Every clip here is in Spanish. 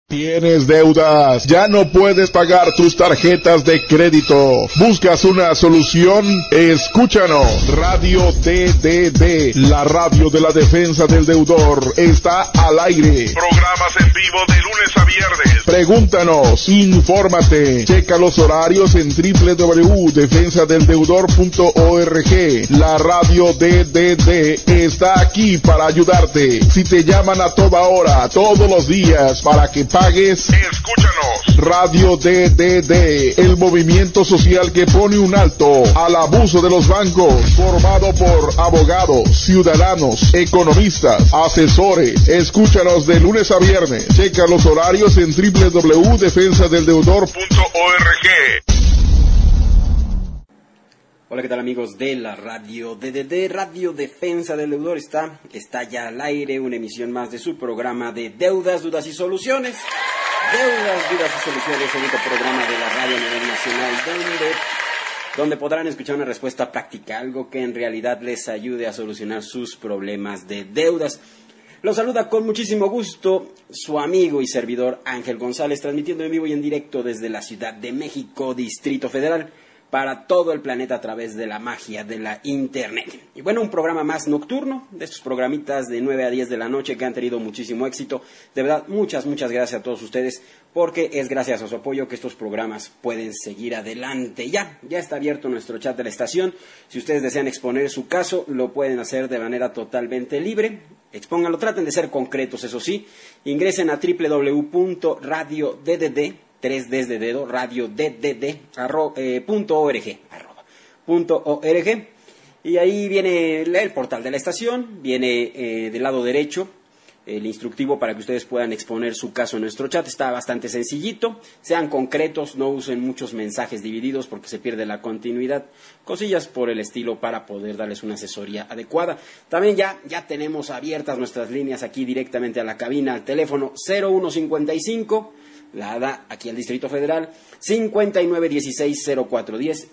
¿Tienes deudas? ¿Ya no puedes pagar tus tarjetas de crédito? ¿Buscas una solución? Escúchanos. Radio DDD, la radio de la defensa del deudor, está al aire. Programas en vivo de lunes a viernes. Pregúntanos, infórmate, checa los horarios en www.defensadeldeudor.org. La radio DDD está aquí para ayudarte. Si te llaman a toda hora, todos los días, para que pagues, escúchanos. Radio DDD, el movimiento social que pone un alto al abuso de los bancos, formado por abogados, ciudadanos, economistas, asesores. Escúchanos de lunes a viernes. Checa los horarios en www.defensadeldeudor.org. Hola, ¿qué tal, amigos de la radio DDD? Radio Defensa del Deudor está ya al aire, una emisión más de su programa de Deudas, Dudas y Soluciones. Deudas, Dudas y Soluciones, el único programa de la radio a nivel nacional donde podrán escuchar una respuesta práctica, algo que en realidad les ayude a solucionar sus problemas de deudas. Los saluda con muchísimo gusto su amigo y servidor Ángel González, transmitiendo en vivo y en directo desde la Ciudad de México, Distrito Federal, para todo el planeta a través de la magia de la internet. Y bueno, un programa más nocturno, de estos programitas de 9 a 10 de la noche que han tenido muchísimo éxito. De verdad, muchas gracias a todos ustedes, porque es gracias a su apoyo que estos programas pueden seguir adelante. Ya está abierto nuestro chat de la estación. Si ustedes desean exponer su caso, lo pueden hacer de manera totalmente libre. Expónganlo, traten de ser concretos, eso sí. Ingresen a www.radioddd, 3 Ds de dedo, radio .org, y ahí viene el portal de la estación, viene del lado derecho el instructivo para que ustedes puedan exponer su caso en nuestro chat. Está bastante sencillito, sean concretos, no usen muchos mensajes divididos porque se pierde la continuidad, cosillas por el estilo para poder darles una asesoría adecuada. También ya tenemos abiertas nuestras líneas aquí directamente a la cabina, al teléfono 0155, la ADA aquí al Distrito Federal, 5916-0410,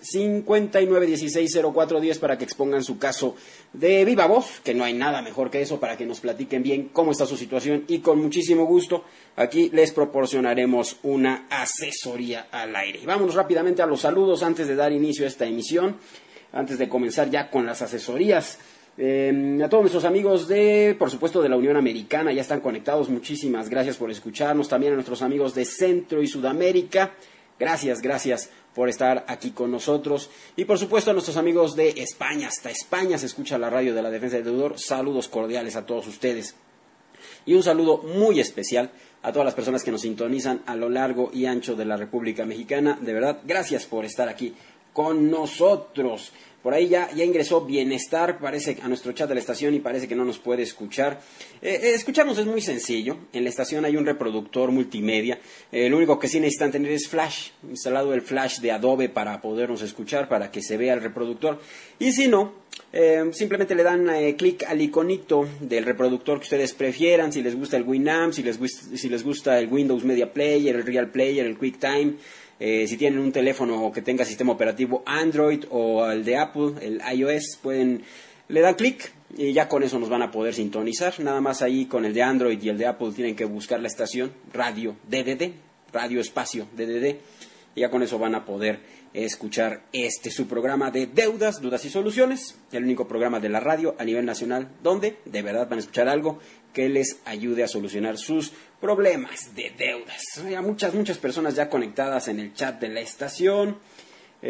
5916-0410, para que expongan su caso de viva voz, que no hay nada mejor que eso, para que nos platiquen bien cómo está su situación, y con muchísimo gusto aquí les proporcionaremos una asesoría al aire. Vámonos rápidamente a los saludos antes de dar inicio a esta emisión, antes de comenzar ya con las asesorías. A todos nuestros amigos por supuesto, de la Unión Americana, ya están conectados, muchísimas gracias por escucharnos. También a nuestros amigos de Centro y Sudamérica, gracias por estar aquí con nosotros. Y por supuesto a nuestros amigos de España, hasta España se escucha la radio de la Defensa del Deudor. Saludos cordiales a todos ustedes. Y un saludo muy especial a todas las personas que nos sintonizan a lo largo y ancho de la República Mexicana. De verdad, gracias por estar aquí con nosotros. Por ahí ya ingresó Bienestar, parece, a nuestro chat de la estación, y parece que no nos puede escuchar. Escucharnos es muy sencillo. En la estación hay un reproductor multimedia. Lo único que sí necesitan tener es Flash, instalado el Flash de Adobe para podernos escuchar, para que se vea el reproductor. Y si no, simplemente le dan clic al iconito del reproductor que ustedes prefieran, si les gusta el Winamp, si les gusta el Windows Media Player, el Real Player, el QuickTime. Si tienen un teléfono que tenga sistema operativo Android o el de Apple, el iOS, le dan clic y ya con eso nos van a poder sintonizar. Nada más ahí con el de Android y el de Apple tienen que buscar la estación Radio DDD, Radio Espacio DDD, y ya con eso van a poder escuchar su programa de Deudas, Dudas y Soluciones, el único programa de la radio a nivel nacional donde de verdad van a escuchar algo que les ayude a solucionar sus problemas de deudas. Hay muchas personas ya conectadas en el chat de la estación. A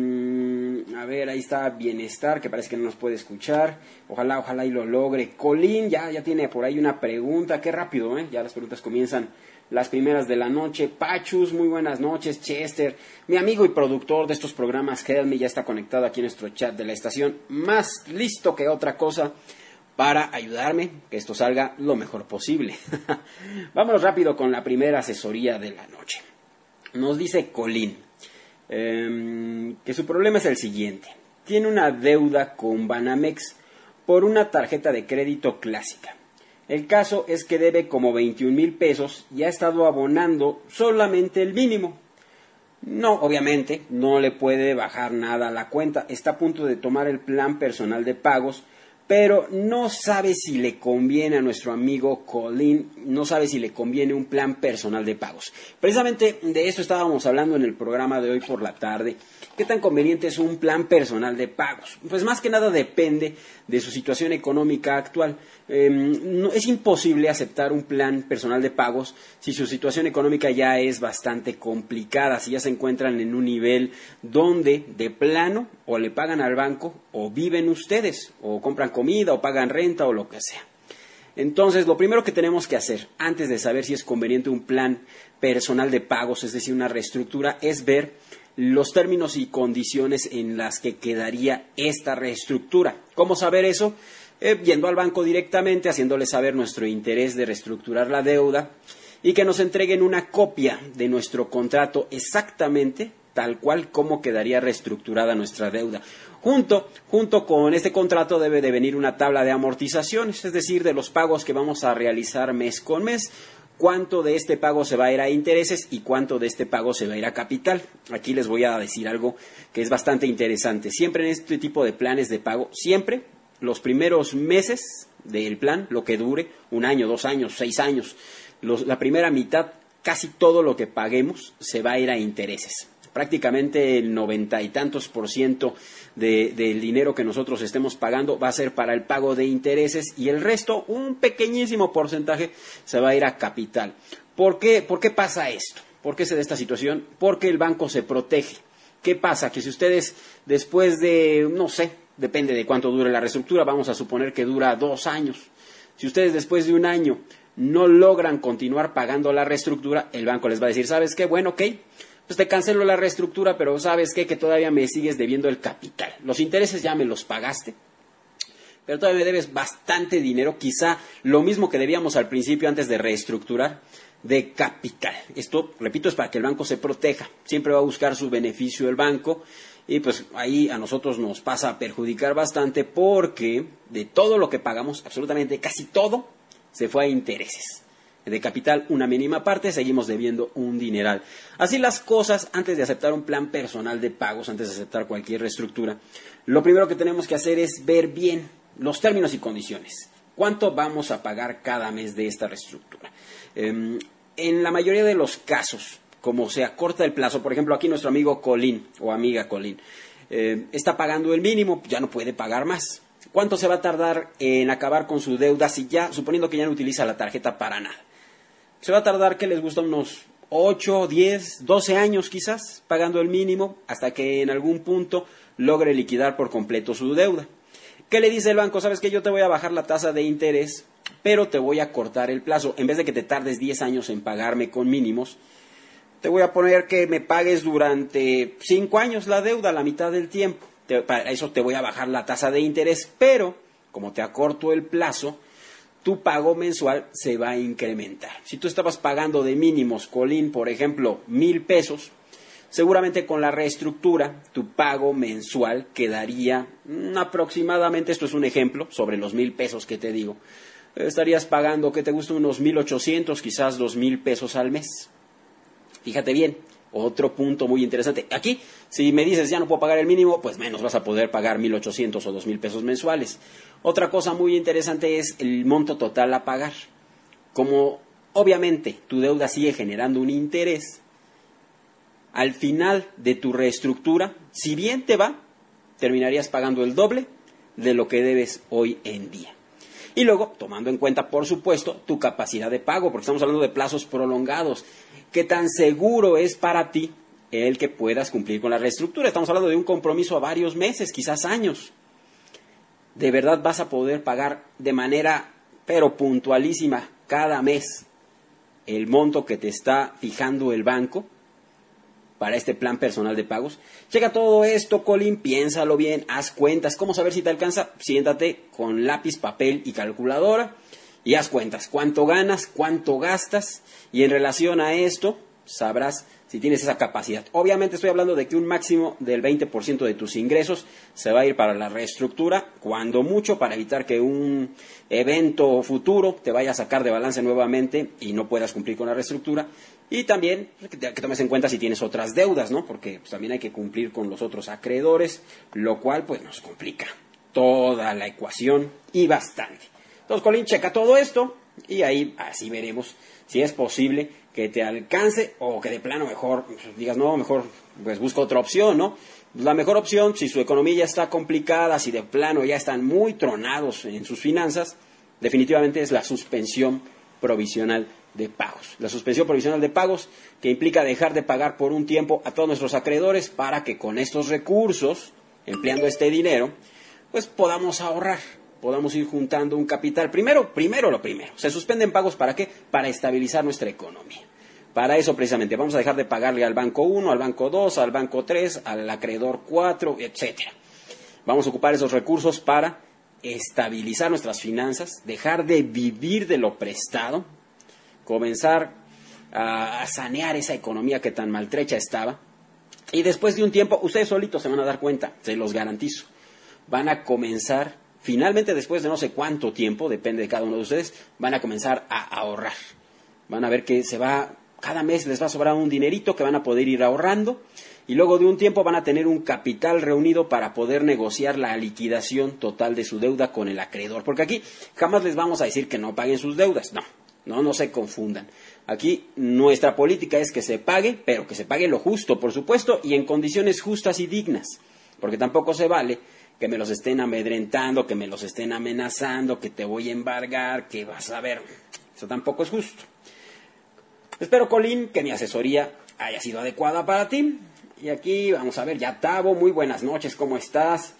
ver, ahí está Bienestar, que parece que no nos puede escuchar. Ojalá y lo logre. Colín ya tiene por ahí una pregunta. Qué rápido, ya las preguntas comienzan las primeras de la noche. Pachus, muy buenas noches. Chester, mi amigo y productor de estos programas, Helmi, ya está conectado aquí en nuestro chat de la estación, más listo que otra cosa para ayudarme que esto salga lo mejor posible. Vámonos rápido con la primera asesoría de la noche. Nos dice Colín que su problema es el siguiente. Tiene una deuda con Banamex por una tarjeta de crédito clásica. El caso es que debe como 21,000 pesos y ha estado abonando solamente el mínimo. No, obviamente, no le puede bajar nada a la cuenta. Está a punto de tomar el plan personal de pagos pero no sabe si le conviene a nuestro amigo Colin, no sabe si le conviene un plan personal de pagos. Precisamente de eso estábamos hablando en el programa de hoy por la tarde. ¿Qué tan conveniente es un plan personal de pagos? Pues más que nada depende de su situación económica actual. Es imposible aceptar un plan personal de pagos si su situación económica ya es bastante complicada, si ya se encuentran en un nivel donde de plano o le pagan al banco o viven ustedes, o compran comida o pagan renta o lo que sea. Entonces, lo primero que tenemos que hacer antes de saber si es conveniente un plan personal de pagos, es decir, una reestructura, es ver los términos y condiciones en las que quedaría esta reestructura. ¿Cómo saber eso? Yendo al banco directamente, haciéndole saber nuestro interés de reestructurar la deuda y que nos entreguen una copia de nuestro contrato exactamente tal cual como quedaría reestructurada nuestra deuda. Junto con este contrato debe de venir una tabla de amortizaciones, es decir, de los pagos que vamos a realizar mes con mes, cuánto de este pago se va a ir a intereses y cuánto de este pago se va a ir a capital. Aquí les voy a decir algo que es bastante interesante. Siempre en este tipo de planes de pago, siempre los primeros meses del plan, lo que dure, 1 año, 2 años, 6 años, la primera mitad, casi todo lo que paguemos se va a ir a intereses. Prácticamente el 90 y tantos % del dinero que nosotros estemos pagando va a ser para el pago de intereses y el resto, un pequeñísimo porcentaje, se va a ir a capital. ¿Por qué pasa esto? ¿Por qué se da esta situación? Porque el banco se protege. ¿Qué pasa? Que si ustedes después de, no sé, depende de cuánto dure la reestructura, vamos a suponer que dura 2 años. Si ustedes después de 1 año no logran continuar pagando la reestructura, el banco les va a decir, ¿sabes qué? Bueno, ok, pues te cancelo la reestructura, pero ¿sabes qué? Que todavía me sigues debiendo el capital. Los intereses ya me los pagaste, pero todavía me debes bastante dinero, quizá lo mismo que debíamos al principio antes de reestructurar, de capital. Esto, repito, es para que el banco se proteja. Siempre va a buscar su beneficio el banco y pues ahí a nosotros nos pasa a perjudicar bastante porque de todo lo que pagamos, absolutamente casi todo, se fue a intereses. De capital una mínima parte, seguimos debiendo un dineral. Así las cosas, antes de aceptar un plan personal de pagos, antes de aceptar cualquier reestructura, lo primero que tenemos que hacer es ver bien los términos y condiciones. ¿Cuánto vamos a pagar cada mes de esta reestructura? En la mayoría de los casos, como se acorta el plazo, por ejemplo, aquí nuestro amigo Colin o amiga Colin está pagando el mínimo, ya no puede pagar más. ¿Cuánto se va a tardar en acabar con su deuda suponiendo que ya no utiliza la tarjeta para nada? Se va a tardar, que les gusta, unos 8, 10, 12 años quizás, pagando el mínimo, hasta que en algún punto logre liquidar por completo su deuda. ¿Qué le dice el banco? ¿Sabes qué? Yo te voy a bajar la tasa de interés, pero te voy a cortar el plazo. En vez de que te tardes 10 años en pagarme con mínimos, te voy a poner que me pagues durante 5 años la deuda, la mitad del tiempo. Para eso te voy a bajar la tasa de interés, pero como te acorto el plazo, tu pago mensual se va a incrementar. Si tú estabas pagando de mínimos, Colin, por ejemplo, 1,000 pesos, seguramente con la reestructura tu pago mensual quedaría aproximadamente, esto es un ejemplo, sobre los 1,000 pesos que te digo, estarías pagando, ¿qué te gusta? Unos 1,800, quizás 2,000 pesos al mes. Fíjate bien, otro punto muy interesante. Aquí, si me dices ya no puedo pagar el mínimo, pues menos vas a poder pagar 1,800 o 2,000 pesos mensuales. Otra cosa muy interesante es el monto total a pagar. Como obviamente tu deuda sigue generando un interés, al final de tu reestructura, si bien te va, terminarías pagando el doble de lo que debes hoy en día. Y luego, tomando en cuenta, por supuesto, tu capacidad de pago, porque estamos hablando de plazos prolongados. ¿Qué tan seguro es para ti el que puedas cumplir con la reestructura? Estamos hablando de un compromiso a varios meses, quizás años. ¿De verdad vas a poder pagar de manera, pero puntualísima, cada mes el monto que te está fijando el banco para este plan personal de pagos? Checa todo esto, Colin, piénsalo bien, haz cuentas. ¿Cómo saber si te alcanza? Siéntate con lápiz, papel y calculadora y haz cuentas. ¿Cuánto ganas? ¿Cuánto gastas? Y en relación a esto, sabrás si tienes esa capacidad. Obviamente estoy hablando de que un máximo del 20% de tus ingresos se va a ir para la reestructura, cuando mucho, para evitar que un evento futuro te vaya a sacar de balance nuevamente y no puedas cumplir con la reestructura. Y también que tomes en cuenta si tienes otras deudas, ¿no? Porque pues, también hay que cumplir con los otros acreedores, lo cual pues nos complica. toda la ecuación y bastante. Entonces, Colín, checa todo esto y ahí así veremos si es posible que te alcance o que de plano mejor digas, no, mejor pues busca otra opción, ¿no? La mejor opción, si su economía ya está complicada, si de plano ya están muy tronados en sus finanzas, definitivamente es la suspensión provisional de pagos. La suspensión provisional de pagos que implica dejar de pagar por un tiempo a todos nuestros acreedores para que con estos recursos, empleando este dinero, pues podamos ahorrar, podamos ir juntando un capital. Primero lo primero. Se suspenden pagos, ¿para qué? Para estabilizar nuestra economía. Para eso precisamente vamos a dejar de pagarle al banco 1, al banco 2, al banco 3, al acreedor 4, etcétera. Vamos a ocupar esos recursos para estabilizar nuestras finanzas, dejar de vivir de lo prestado, comenzar a sanear esa economía que tan maltrecha estaba. Y después de un tiempo, ustedes solitos se van a dar cuenta, se los garantizo. Van a comenzar, finalmente después de no sé cuánto tiempo, depende de cada uno de ustedes, van a comenzar a ahorrar. Van a ver que cada mes les va a sobrar un dinerito que van a poder ir ahorrando y luego de un tiempo van a tener un capital reunido para poder negociar la liquidación total de su deuda con el acreedor. Porque aquí jamás les vamos a decir que no paguen sus deudas, no se confundan. Aquí nuestra política es que se pague, pero que se pague lo justo, por supuesto, y en condiciones justas y dignas. Porque tampoco se vale que me los estén amedrentando, que me los estén amenazando, que te voy a embargar, que vas a ver. Eso tampoco es justo. Espero, Colín, que mi asesoría haya sido adecuada para ti. Y aquí vamos a ver, ya Tavo, muy buenas noches, ¿cómo estás?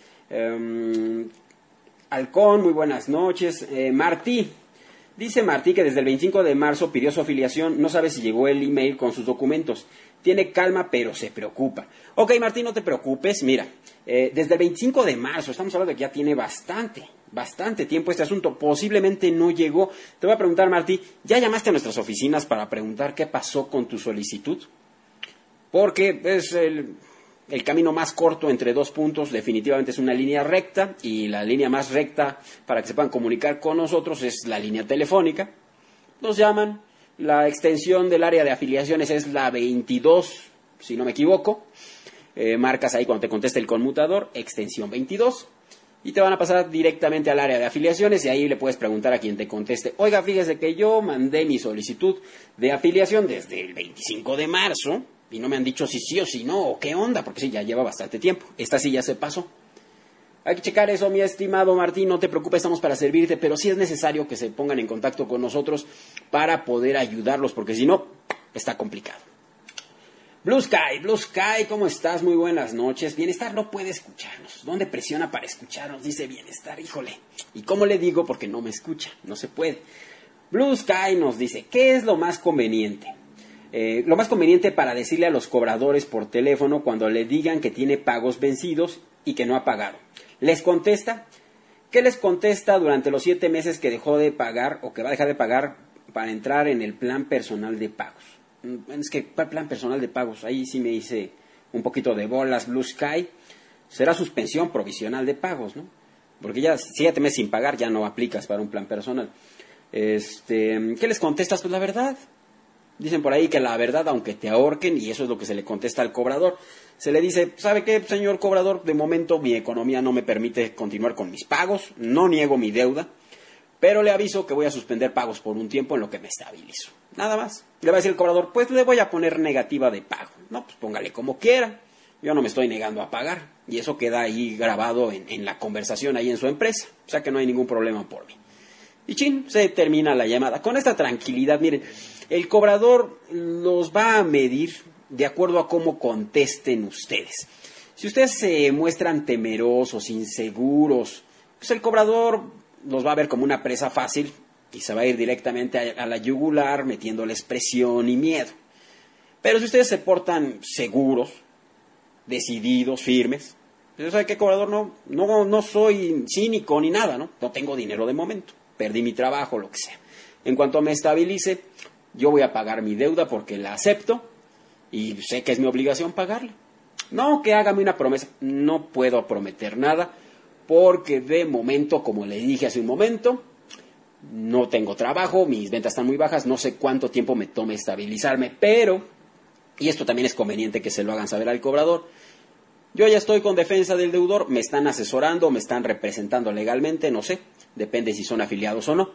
Halcón, muy buenas noches. Martí, dice Martí que desde el 25 de marzo pidió su afiliación, no sabe si llegó el email con sus documentos. Tiene calma, pero se preocupa. Ok, Martí, no te preocupes, mira, desde el 25 de marzo, estamos hablando de que ya tiene bastante tiempo este asunto, posiblemente no llegó. Te voy a preguntar, Martí, ¿ya llamaste a nuestras oficinas para preguntar qué pasó con tu solicitud? Porque es el camino más corto entre dos puntos, definitivamente es una línea recta, y la línea más recta para que se puedan comunicar con nosotros es la línea telefónica. Nos llaman, la extensión del área de afiliaciones es la 22, si no me equivoco. Marcas ahí cuando te conteste el conmutador, extensión 22, y te van a pasar directamente al área de afiliaciones, y ahí le puedes preguntar a quien te conteste, oiga, fíjese que yo mandé mi solicitud de afiliación desde el 25 de marzo, y no me han dicho si sí o si no, o qué onda, porque sí, ya lleva bastante tiempo. Esta sí ya se pasó. Hay que checar eso, mi estimado Martín, no te preocupes, estamos para servirte, pero sí es necesario que se pongan en contacto con nosotros para poder ayudarlos, porque si no, está complicado. Blue Sky, ¿cómo estás? Muy buenas noches. Bienestar no puede escucharnos. ¿Dónde presiona para escucharnos? Dice Bienestar, híjole. ¿Y cómo le digo? Porque no me escucha, no se puede. Blue Sky nos dice, ¿qué es lo más conveniente? Lo más conveniente para decirle a los cobradores por teléfono cuando le digan que tiene pagos vencidos y que no ha pagado. ¿Les contesta? ¿Qué les contesta durante los 7 meses que dejó de pagar o que va a dejar de pagar para entrar en el plan personal de pagos? Es que plan personal de pagos, ahí sí me hice un poquito de bolas, Blue Sky. Será suspensión provisional de pagos, ¿no? Porque ya 7 meses sin pagar ya no aplicas para un plan personal. ¿Qué les contestas? Pues la verdad. Dicen por ahí que la verdad, aunque te ahorquen, y eso es lo que se le contesta al cobrador. Se le dice, ¿sabe qué, señor cobrador? De momento mi economía no me permite continuar con mis pagos, no niego mi deuda, pero le aviso que voy a suspender pagos por un tiempo en lo que me estabilizo. Nada más. Le va a decir el cobrador, pues le voy a poner negativa de pago. No, pues póngale como quiera. Yo no me estoy negando a pagar. Y eso queda ahí grabado en la conversación ahí en su empresa. O sea que no hay ningún problema por mí. Y chin, se termina la llamada. Con esta tranquilidad, miren, el cobrador los va a medir de acuerdo a cómo contesten ustedes. Si ustedes se muestran temerosos, inseguros, pues el cobrador los va a ver como una presa fácil y se va a ir directamente a la yugular metiéndoles presión y miedo. Pero si ustedes se portan seguros, decididos, firmes, pues ¿sabe qué, cobrador? No soy cínico ni nada, ¿no? No tengo dinero de momento. Perdí mi trabajo, lo que sea. En cuanto me estabilice, yo voy a pagar mi deuda porque la acepto y sé que es mi obligación pagarla. No que hágame una promesa. No puedo prometer nada porque de momento, como le dije hace un momento, no tengo trabajo, mis ventas están muy bajas, no sé cuánto tiempo me tome estabilizarme, pero, y esto también es conveniente que se lo hagan saber al cobrador, Yo ya estoy con defensa del deudor, me están asesorando, me están representando legalmente, no sé, depende si son afiliados o no.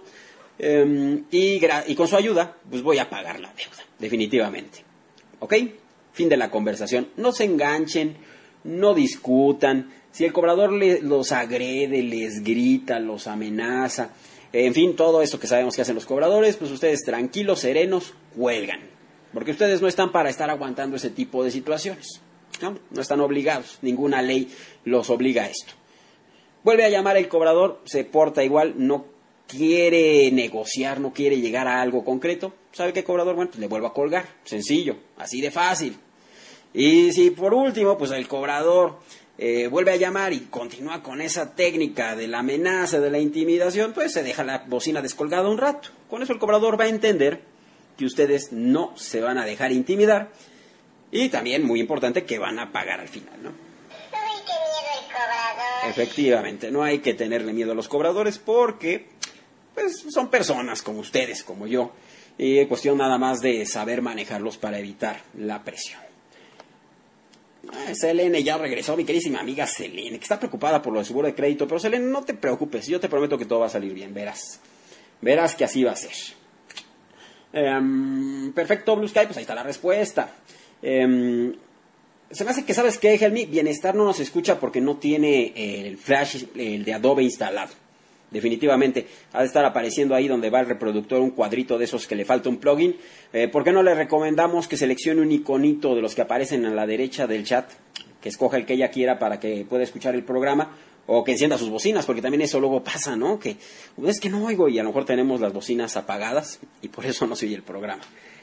Y con su ayuda, pues voy a pagar la deuda, definitivamente. ¿Ok? Fin de la conversación. No se enganchen, no discutan. Si el cobrador los agrede, les grita, los amenaza, en fin, todo esto que sabemos que hacen los cobradores, pues ustedes tranquilos, serenos, cuelgan. Porque ustedes no están para estar aguantando ese tipo de situaciones. No están obligados, ninguna ley los obliga a esto. Vuelve a llamar el cobrador, se porta igual, no quiere negociar, no quiere llegar a algo concreto. ¿Sabe qué, cobrador? Bueno, pues le vuelvo a colgar, sencillo, así de fácil. Y si por último, pues el cobrador vuelve a llamar y continúa con esa técnica de la amenaza, de la intimidación, pues se deja la bocina descolgada un rato. Con eso el cobrador va a entender que ustedes no se van a dejar intimidar. Y también, muy importante, que van a pagar al final, ¿no? Uy, qué miedo el cobrador. Efectivamente, no hay que tenerle miedo a los cobradores porque pues, son personas como ustedes, como yo. Y es cuestión nada más de saber manejarlos para evitar la presión. Selene ya regresó, mi queridísima amiga Selene, que está preocupada por lo de su buro de crédito. Pero Selene, no te preocupes, yo te prometo que todo va a salir bien, verás. Verás que así va a ser. Perfecto, Blue Sky, pues ahí está la respuesta. Se me hace que, ¿sabes qué, Helmi? Bienestar no nos escucha porque no tiene el Flash, el de Adobe instalado. Definitivamente, ha de estar apareciendo ahí donde va el reproductor un cuadrito de esos que le falta un plugin. ¿Por qué no le recomendamos que seleccione un iconito de los que aparecen a la derecha del chat? Que escoja el que ella quiera para que pueda escuchar el programa. O que encienda sus bocinas, porque también eso luego pasa, ¿no? Que es que no oigo y a lo mejor tenemos las bocinas apagadas y por eso no se oye el programa.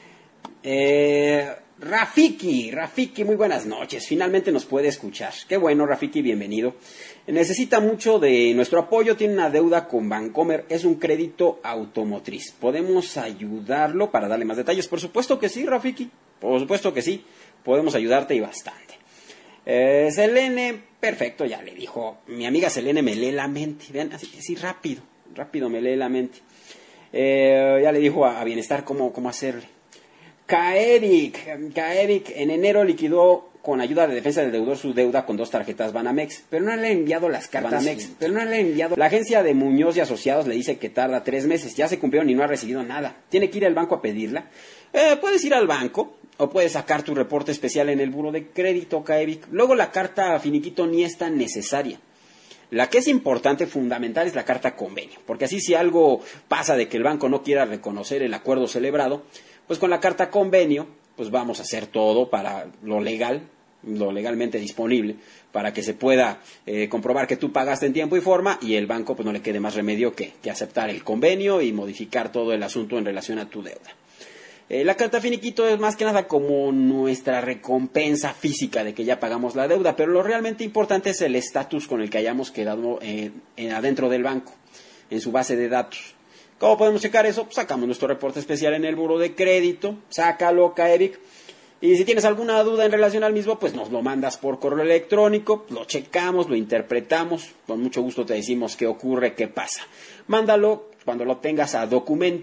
Rafiki, muy buenas noches. Finalmente nos puede escuchar. Qué bueno, Rafiki, bienvenido. Necesita mucho de nuestro apoyo. Tiene una deuda con Bancomer. Es un crédito automotriz. ¿Podemos ayudarlo para darle más detalles? Por supuesto que sí, Rafiki. Por supuesto que sí. Podemos ayudarte y bastante. Selene, perfecto, ya le dijo. Mi amiga Selene me lee la mente. Vean, así rápido me lee la mente. Ya le dijo a Bienestar cómo hacerle. Kaerik en enero liquidó con ayuda de defensa del deudor su deuda con 2 tarjetas Banamex, pero no le ha enviado las cartas. La agencia de Muñoz y Asociados le dice que tarda 3 meses, ya se cumplieron y no ha recibido nada. Tiene que ir al banco a pedirla. Puedes ir al banco o puedes sacar tu reporte especial en el buro de crédito, Kaerik. Luego la carta finiquito ni es tan necesaria. La que es importante, fundamental, es la carta convenio, porque así si algo pasa de que el banco no quiera reconocer el acuerdo celebrado, pues con la carta convenio, pues vamos a hacer todo para lo legalmente disponible, para que se pueda comprobar que tú pagaste en tiempo y forma y el banco pues no le quede más remedio que aceptar el convenio y modificar todo el asunto en relación a tu deuda. La carta finiquito es más que nada como nuestra recompensa física de que ya pagamos la deuda, pero lo realmente importante es el estatus con el que hayamos quedado adentro del banco, en su base de datos. ¿Cómo podemos checar eso? Pues sacamos nuestro reporte especial en el buro de crédito, sácalo, Kaerik, y si tienes alguna duda en relación al mismo, pues nos lo mandas por correo electrónico, lo checamos, lo interpretamos, con mucho gusto te decimos qué ocurre, qué pasa. Mándalo cuando lo tengas a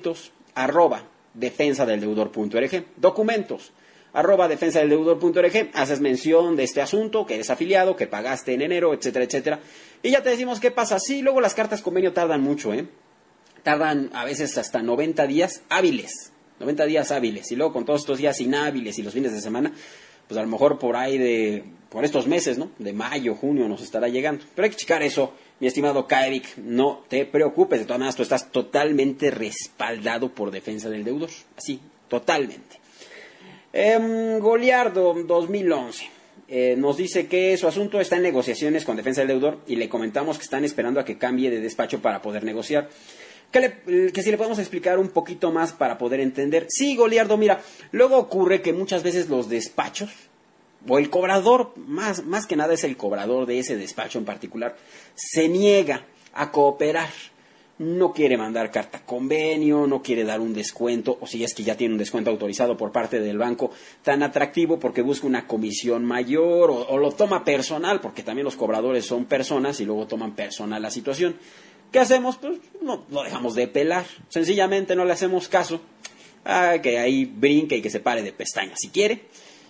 documentos@defensadeldeudor.org. Documentos@defensadeldeudor.org. Haces mención de este asunto, que eres afiliado, que pagaste en enero, etcétera, etcétera. Y ya te decimos qué pasa. Sí, luego las cartas convenio tardan mucho, tardan a veces hasta 90 días hábiles. 90 días hábiles. Y luego con todos estos días inhábiles y los fines de semana, pues a lo mejor por estos meses, ¿no? De mayo, junio nos estará llegando. Pero hay que checar eso, mi estimado Kaerik. No te preocupes. De todas maneras, tú estás totalmente respaldado por defensa del deudor. Así, totalmente. Goliardo 2011. Nos dice que su asunto está en negociaciones con defensa del deudor y le comentamos que están esperando a que cambie de despacho para poder negociar. Que si le podemos explicar un poquito más para poder entender. Sí, Goliardo, mira, luego ocurre que muchas veces los despachos, o el cobrador, más que nada es el cobrador de ese despacho en particular, se niega a cooperar. No quiere mandar carta convenio, no quiere dar un descuento, o si es que ya tiene un descuento autorizado por parte del banco tan atractivo porque busca una comisión mayor, o lo toma personal, porque también los cobradores son personas y luego toman personal la situación. ¿Qué hacemos? Pues no lo dejamos de pelar. Sencillamente no le hacemos caso. Que ahí brinque y que se pare de pestañas si quiere.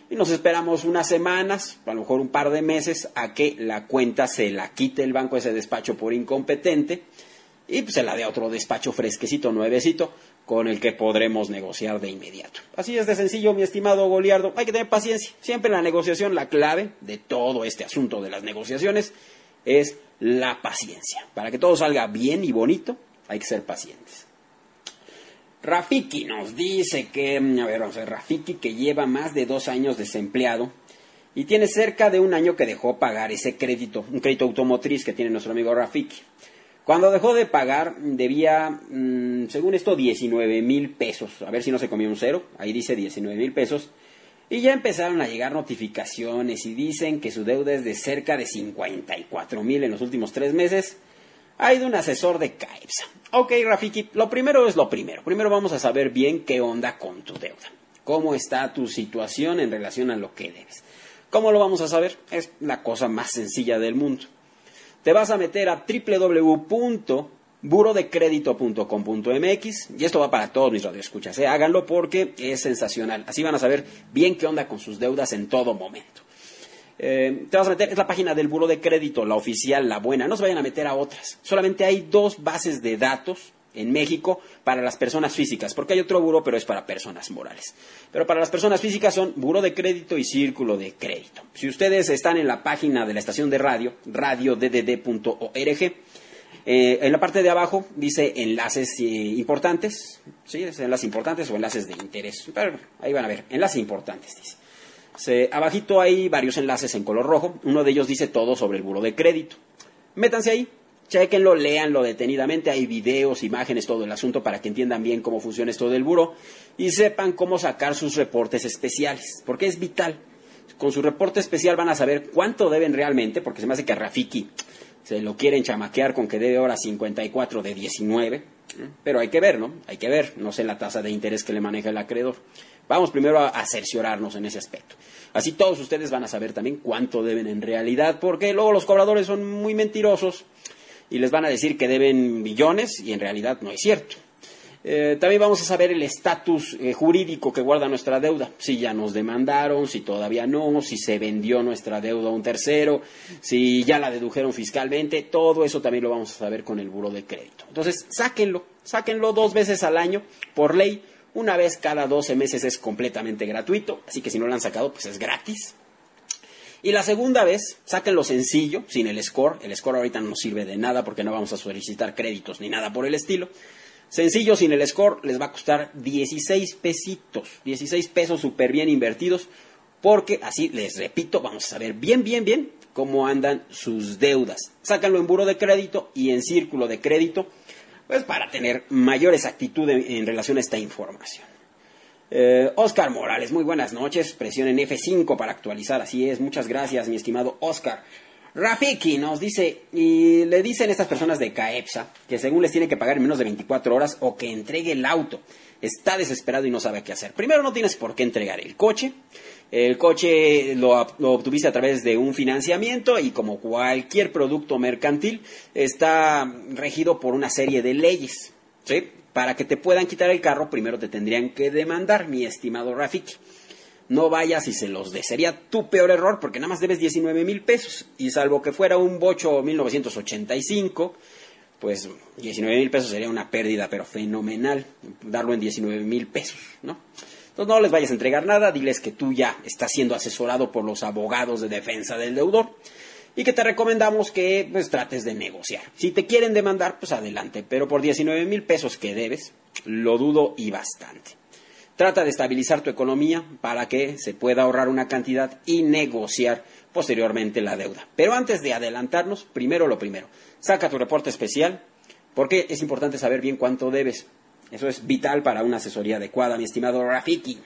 y nos esperamos unas semanas, a lo mejor un par de meses, a que la cuenta se la quite el banco ese despacho por incompetente y pues se la dé a otro despacho fresquecito, nuevecito, con el que podremos negociar de inmediato. Así es de sencillo, mi estimado Goliardo. Hay que tener paciencia. Siempre en la negociación la clave de todo este asunto de las negociaciones es la paciencia. Para que todo salga bien y bonito, hay que ser pacientes. Rafiki nos dice que, Rafiki que lleva más de 2 años desempleado y tiene cerca de 1 año que dejó pagar ese crédito, un crédito automotriz que tiene nuestro amigo Rafiki. Cuando dejó de pagar, debía, según esto, 19,000 pesos. A ver si no se comió un cero. Ahí dice 19,000 pesos. Y ya empezaron a llegar notificaciones y dicen que su deuda es de cerca de 54,000 en los últimos 3 meses. Ha ido un asesor de CAEPSA. Ok, Rafiki, lo primero es lo primero. Primero vamos a saber bien qué onda con tu deuda. Cómo está tu situación en relación a lo que debes. ¿Cómo lo vamos a saber? Es la cosa más sencilla del mundo. Te vas a meter a www.burodecredito.com.mx y esto va para todos mis radioescuchas. Háganlo porque es sensacional. Así van a saber bien qué onda con sus deudas en todo momento. Te vas a meter, es la página del Buró de Crédito, la oficial, la buena. No se vayan a meter a otras. Solamente hay 2 bases de datos en México para las personas físicas, porque hay otro buró, pero es para personas morales. Pero para las personas físicas son Buró de Crédito y Círculo de Crédito. Si ustedes están en la página de la estación de radio, radioddd.org, en la parte de abajo dice enlaces importantes, ¿sí? Es enlaces importantes o enlaces de interés. Pero ahí van a ver, enlaces importantes, dice. Abajito hay varios enlaces en color rojo, uno de ellos dice todo sobre el Buró de Crédito. Métanse ahí. Chéquenlo, léanlo detenidamente, hay videos, imágenes, todo el asunto para que entiendan bien cómo funciona esto del buró y sepan cómo sacar sus reportes especiales, porque es vital. Con su reporte especial van a saber cuánto deben realmente, porque se me hace que a Rafiki se lo quieren chamaquear con que debe ahora 54 de 19, pero hay que ver, ¿no? Hay que ver, no sé la tasa de interés que le maneja el acreedor. Vamos primero a cerciorarnos en ese aspecto. Así todos ustedes van a saber también cuánto deben en realidad, porque luego los cobradores son muy mentirosos y les van a decir que deben millones y en realidad no es cierto. También vamos a saber el estatus jurídico que guarda nuestra deuda, si ya nos demandaron, si todavía no, si se vendió nuestra deuda a un tercero, si ya la dedujeron fiscalmente, todo eso también lo vamos a saber con el Buró de Crédito. Entonces, sáquenlo 2 veces al año, por ley, una vez cada 12 meses es completamente gratuito, así que si no lo han sacado, pues es gratis. Y la segunda vez, sáquenlo sencillo, sin el score. El score ahorita no nos sirve de nada porque no vamos a solicitar créditos ni nada por el estilo. Sencillo, sin el score, les va a costar 16 pesitos. 16 pesos súper bien invertidos. Porque, así les repito, vamos a saber bien cómo andan sus deudas. Sácanlo en Buró de Crédito y en Círculo de Crédito, pues para tener mayor exactitud en relación a esta información. Oscar Morales, muy buenas noches. Presionen F5 para actualizar. Así es, muchas gracias, mi estimado Oscar. Rafiki nos dice, y le dicen estas personas de CAEPSA que según les tiene que pagar en menos de 24 horas o que entregue el auto. Está desesperado y no sabe qué hacer. Primero, no tienes por qué entregar el coche. El coche lo obtuviste a través de un financiamiento y como cualquier producto mercantil está regido por una serie de leyes, ¿sí? Para que te puedan quitar el carro, primero te tendrían que demandar, mi estimado Rafiki. No vayas y se los des. Sería tu peor error porque nada más debes 19,000 pesos. Y salvo que fuera un Bocho 1985, pues 19,000 pesos sería una pérdida, pero fenomenal, darlo en 19,000 pesos, ¿no? Entonces no les vayas a entregar nada, diles que tú ya estás siendo asesorado por los abogados de defensa del deudor y que te recomendamos que pues trates de negociar. Si te quieren demandar, pues adelante, pero por 19,000 pesos que debes, lo dudo y bastante. Trata de estabilizar tu economía para que se pueda ahorrar una cantidad y negociar posteriormente la deuda. Pero antes de adelantarnos, primero lo primero, saca tu reporte especial porque es importante saber bien cuánto debes. Eso es vital para una asesoría adecuada, mi estimado Rafiki.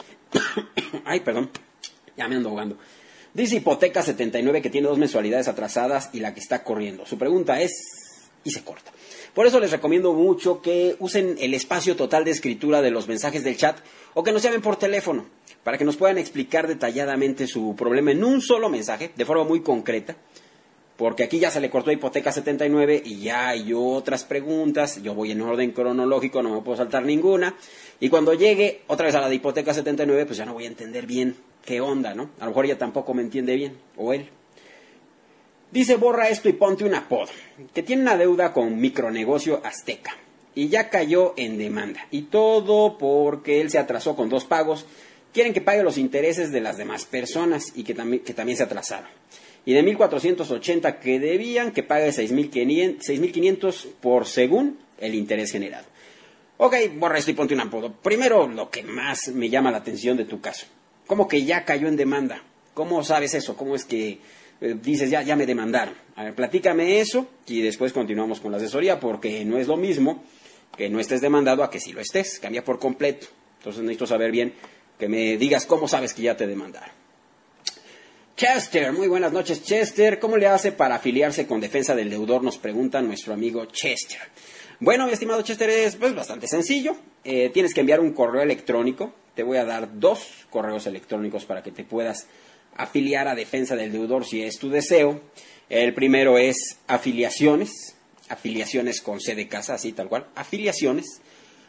Ay, perdón, ya me ando ahogando. Dice Hipoteca 79 que tiene 2 mensualidades atrasadas y la que está corriendo. Su pregunta es, y se corta. Por eso les recomiendo mucho que usen el espacio total de escritura de los mensajes del chat o que nos llamen por teléfono para que nos puedan explicar detalladamente su problema en un solo mensaje, de forma muy concreta. porque aquí ya se le cortó hipoteca 79 y ya hay otras preguntas. Yo voy en orden cronológico, no me puedo saltar ninguna. Y cuando llegue otra vez a la de hipoteca 79, pues ya no voy a entender bien qué onda, ¿no? A lo mejor ella tampoco me entiende bien, o él. Dice, borra esto y ponte un apodo, que tiene una deuda con Micronegocio Azteca y ya cayó en demanda. Y todo porque él se atrasó con 2 pagos. Quieren que pague los intereses de las demás personas y que también se atrasaron. Y de 1,480 que debían, que pague 6,500 por según el interés generado. Ok, borra esto y ponte un apodo. Primero, lo que más me llama la atención de tu caso. ¿Cómo que ya cayó en demanda? ¿Cómo sabes eso? ¿Cómo es que dices, ya me demandaron? A ver, platícame eso y después continuamos con la asesoría, porque no es lo mismo que no estés demandado a que sí lo estés. Cambia por completo. Entonces necesito saber bien, que me digas cómo sabes que ya te demandaron. Chester, muy buenas noches, Chester. ¿Cómo le hace para afiliarse con Defensa del Deudor? Nos pregunta nuestro amigo Chester. Bueno, mi estimado Chester, es bastante sencillo. Tienes que enviar un correo electrónico. Te voy a dar 2 correos electrónicos para que te puedas afiliar a Defensa del Deudor si es tu deseo. El primero es afiliaciones con C de casa, así tal cual, afiliaciones,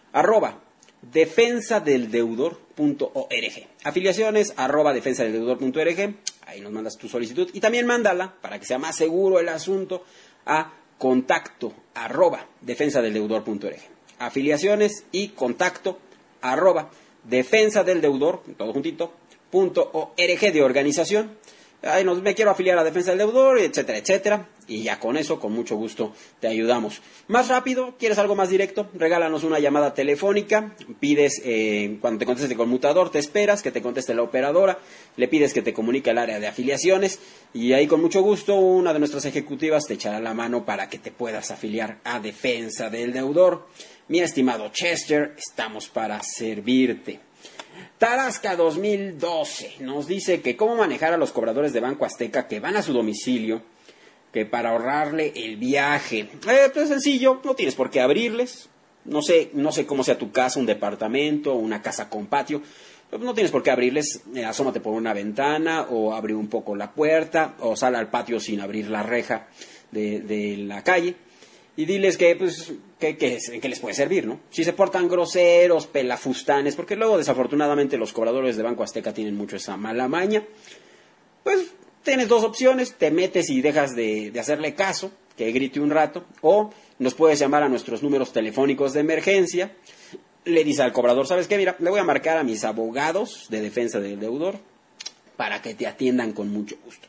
@defensadeldeudor.org. Afiliaciones @defensadeldeudor.org. Ahí nos mandas tu solicitud y también mándala, para que sea más seguro el asunto, a contacto @defensadeldeudor.org. Afiliaciones y contacto @defensadeldeudor, todo juntito, .org de organización. Ay, me quiero afiliar a Defensa del Deudor, etcétera, etcétera. Y ya con eso, con mucho gusto, te ayudamos. Más rápido, ¿quieres algo más directo? Regálanos una llamada telefónica. Pides, cuando te conteste el conmutador, te esperas que te conteste la operadora. Le pides que te comunique el área de afiliaciones. Y ahí, con mucho gusto, una de nuestras ejecutivas te echará la mano para que te puedas afiliar a Defensa del Deudor. Mi estimado Chester, estamos para servirte. Tarasca 2012 nos dice que cómo manejar a los cobradores de Banco Azteca que van a su domicilio, que para ahorrarle el viaje. Pues sencillo, no tienes por qué abrirles. No sé cómo sea tu casa, un departamento, una casa con patio. No tienes por qué abrirles. Asómate por una ventana o abre un poco la puerta o sal al patio sin abrir la reja de la calle. Y diles que les puede servir, ¿no? Si se portan groseros, pelafustanes, porque luego desafortunadamente los cobradores de Banco Azteca tienen mucho esa mala maña, pues tienes 2 opciones: te metes y dejas de hacerle caso, que grite un rato, o nos puedes llamar a nuestros números telefónicos de emergencia. Le dices al cobrador, ¿sabes qué? Mira, le voy a marcar a mis abogados de Defensa del Deudor para que te atiendan con mucho gusto.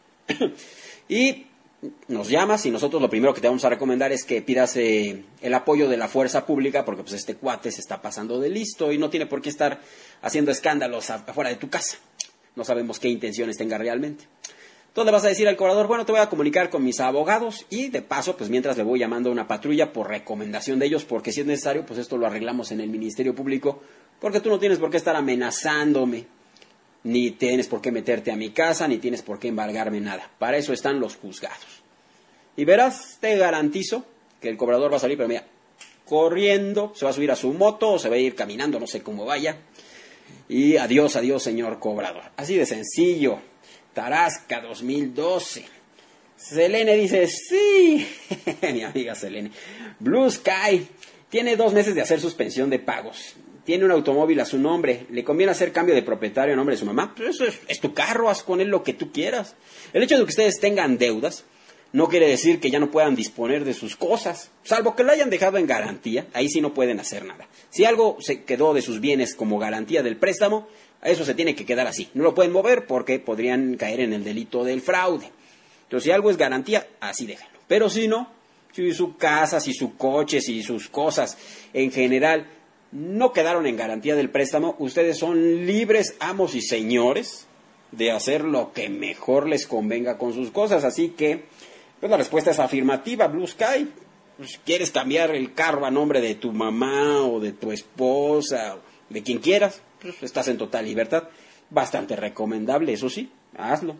Y nos llamas y nosotros lo primero que te vamos a recomendar es que pidas el apoyo de la fuerza pública, porque pues este cuate se está pasando de listo y no tiene por qué estar haciendo escándalos afuera de tu casa. No sabemos qué intenciones tenga realmente. Entonces le vas a decir al cobrador, bueno, te voy a comunicar con mis abogados y de paso, pues mientras le voy llamando a una patrulla por recomendación de ellos, porque si es necesario, pues esto lo arreglamos en el Ministerio Público, porque tú no tienes por qué estar amenazándome, ni tienes por qué meterte a mi casa, ni tienes por qué embargarme nada. Para eso están los juzgados. Y verás, te garantizo que el cobrador va a salir, pero mira, corriendo, se va a subir a su moto o se va a ir caminando, no sé cómo vaya. Y adiós, señor cobrador. Así de sencillo. Tarasca 2012. Selene dice, sí, mi amiga Selene. Blue Sky tiene 2 meses de hacer suspensión de pagos. Tiene un automóvil a su nombre, le conviene hacer cambio de propietario a nombre de su mamá. Pero eso es tu carro, haz con él lo que tú quieras. El hecho de que ustedes tengan deudas no quiere decir que ya no puedan disponer de sus cosas, salvo que lo hayan dejado en garantía. Ahí sí no pueden hacer nada. Si algo se quedó de sus bienes como garantía del préstamo, eso se tiene que quedar así. No lo pueden mover porque podrían caer en el delito del fraude. Entonces, si algo es garantía, así déjenlo. Pero si no, si su casa, si su coche, si sus cosas en general no quedaron en garantía del préstamo, ustedes son libres amos y señores de hacer lo que mejor les convenga con sus cosas. Así que, pues la respuesta es afirmativa, Blue Sky. Pues, ¿quieres cambiar el carro a nombre de tu mamá o de tu esposa, de quien quieras? Pues estás en total libertad. Bastante recomendable, eso sí, hazlo.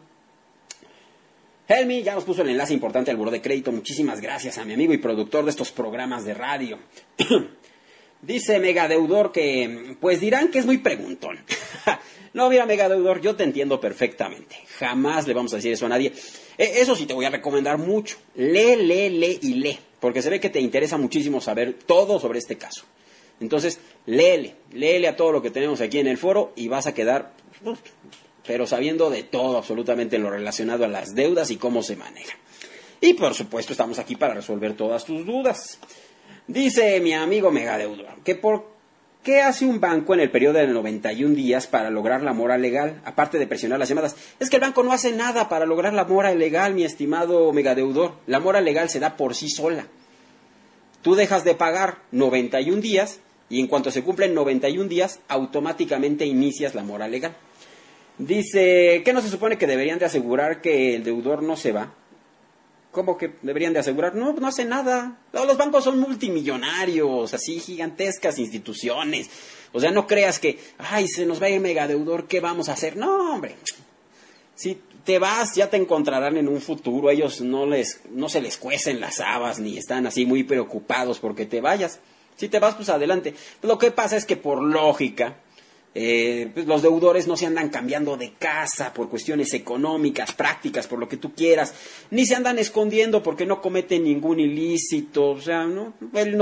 Helmi ya nos puso el enlace importante al buró de crédito. Muchísimas gracias a mi amigo y productor de estos programas de radio. Dice Megadeudor que, pues dirán que es muy preguntón. No, mira, Megadeudor, yo te entiendo perfectamente. Jamás le vamos a decir eso a nadie. Eso sí te voy a recomendar mucho. Lee y lee. Porque se ve que te interesa muchísimo saber todo sobre este caso. Entonces, léele a todo lo que tenemos aquí en el foro y vas a quedar, pero sabiendo de todo absolutamente en lo relacionado a las deudas y cómo se maneja. Y por supuesto estamos aquí para resolver todas tus dudas. Dice mi amigo Megadeudor que por qué hace un banco en el periodo de 91 días para lograr la mora legal, aparte de presionar las llamadas. Es que el banco no hace nada para lograr la mora legal, mi estimado Megadeudor. La mora legal se da por sí sola. Tú dejas de pagar 91 días y en cuanto se cumplen 91 días, automáticamente inicias la mora legal. Dice, ¿qué no se supone que deberían de asegurar que el deudor no se va? ¿Cómo que deberían de asegurar? No, no hace nada. Los bancos son multimillonarios, así gigantescas instituciones. O sea, no creas que, ay, se nos va a ir Megadeudor, ¿qué vamos a hacer? No, hombre. Si te vas, ya te encontrarán en un futuro. Ellos no se les cuecen las habas, ni están así muy preocupados porque te vayas. Si te vas, pues adelante. Lo que pasa es que por lógica, pues los deudores no se andan cambiando de casa por cuestiones económicas, prácticas, por lo que tú quieras, ni se andan escondiendo porque no cometen ningún ilícito. O sea, ¿no? El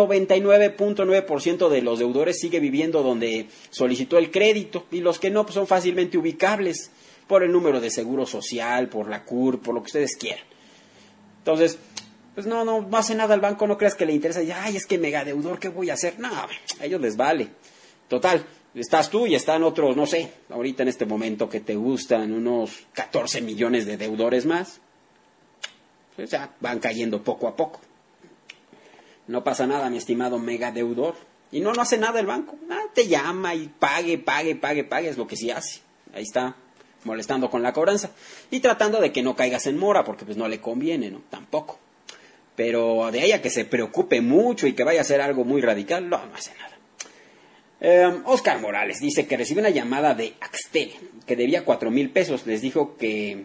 99.9% de los deudores sigue viviendo donde solicitó el crédito, y los que no, pues son fácilmente ubicables por el número de seguro social, por la CUR, por lo que ustedes quieran. Entonces, pues no hace nada el banco, no creas que le interesa. Ay, es que Megadeudor, ¿qué voy a hacer? No, a ellos les vale. Total, estás tú y están otros, no sé, ahorita en este momento que te gustan unos 14 millones de deudores más. O sea, van cayendo poco a poco. No pasa nada, mi estimado Megadeudor. Y no hace nada el banco. Te llama y pague, es lo que sí hace. Ahí está, molestando con la cobranza y tratando de que no caigas en mora, porque pues no le conviene, ¿no? Tampoco. Pero de ahí a que se preocupe mucho y que vaya a hacer algo muy radical, no hace nada. Oscar Morales dice que recibió una llamada de Axtel, que debía 4,000 pesos. Les dijo que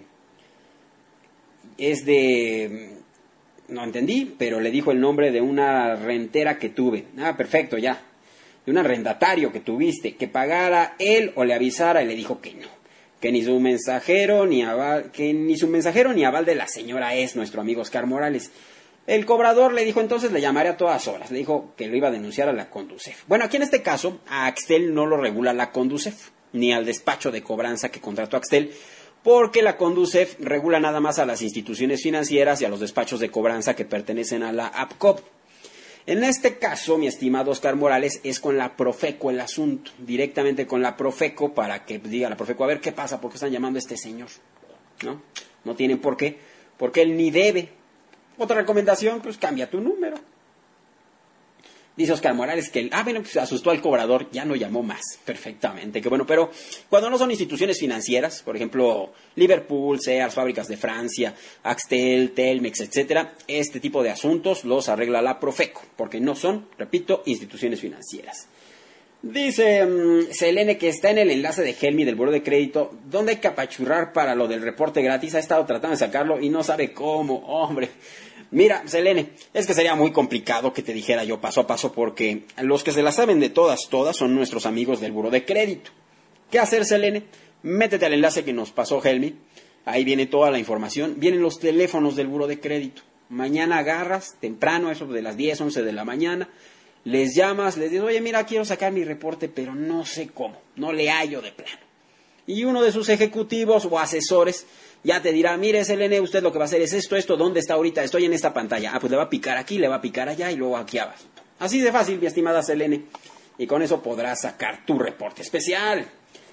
es de... No entendí, pero le dijo el nombre de una rentera que tuve. Perfecto, ya. De un arrendatario que tuviste, que pagara él o le avisara, y le dijo que no. Que ni su mensajero ni aval de la señora es nuestro amigo Oscar Morales. El cobrador le dijo entonces le llamaré a todas horas. Le dijo que lo iba a denunciar a la Conducef. Bueno, aquí en este caso a Axtel no lo regula la Conducef, ni al despacho de cobranza que contrató Axtel, porque la Conducef regula nada más a las instituciones financieras y a los despachos de cobranza que pertenecen a la APCOP. En este caso, mi estimado Oscar Morales, es con la Profeco el asunto, directamente con la Profeco, para que diga la Profeco, a ver qué pasa, por qué están llamando a este señor, no tienen por qué, porque él ni debe. Otra recomendación, pues cambia tu número. Dice Oscar Morales que pues asustó al cobrador, ya no llamó más. Perfectamente, qué bueno. Pero cuando no son instituciones financieras, por ejemplo, Liverpool, Sears, Fábricas de Francia, Axtel, Telmex, etcétera, este tipo de asuntos los arregla la Profeco, porque no son, repito, instituciones financieras. Dice Selene que está en el enlace de Helmi del Buró de Crédito, donde hay que apachurrar para lo del reporte gratis. Ha estado tratando de sacarlo y no sabe cómo, hombre. Mira, Selene, es que sería muy complicado que te dijera yo paso a paso, porque los que se la saben de todas son nuestros amigos del Buró de Crédito. ¿Qué hacer, Selene? Métete al enlace que nos pasó Helmi, ahí viene toda la información, vienen los teléfonos del Buró de Crédito. Mañana agarras, temprano, eso de las 10, 11 de la mañana, les llamas, les dices, oye, mira, quiero sacar mi reporte, pero no sé cómo, no le hallo de plano. Y uno de sus ejecutivos o asesores ya te dirá, mire, Selene, usted lo que va a hacer es esto, ¿dónde está ahorita? Estoy en esta pantalla. Pues le va a picar aquí, le va a picar allá y luego aquí abajo. Así de fácil, mi estimada Selene. Y con eso podrás sacar tu reporte especial.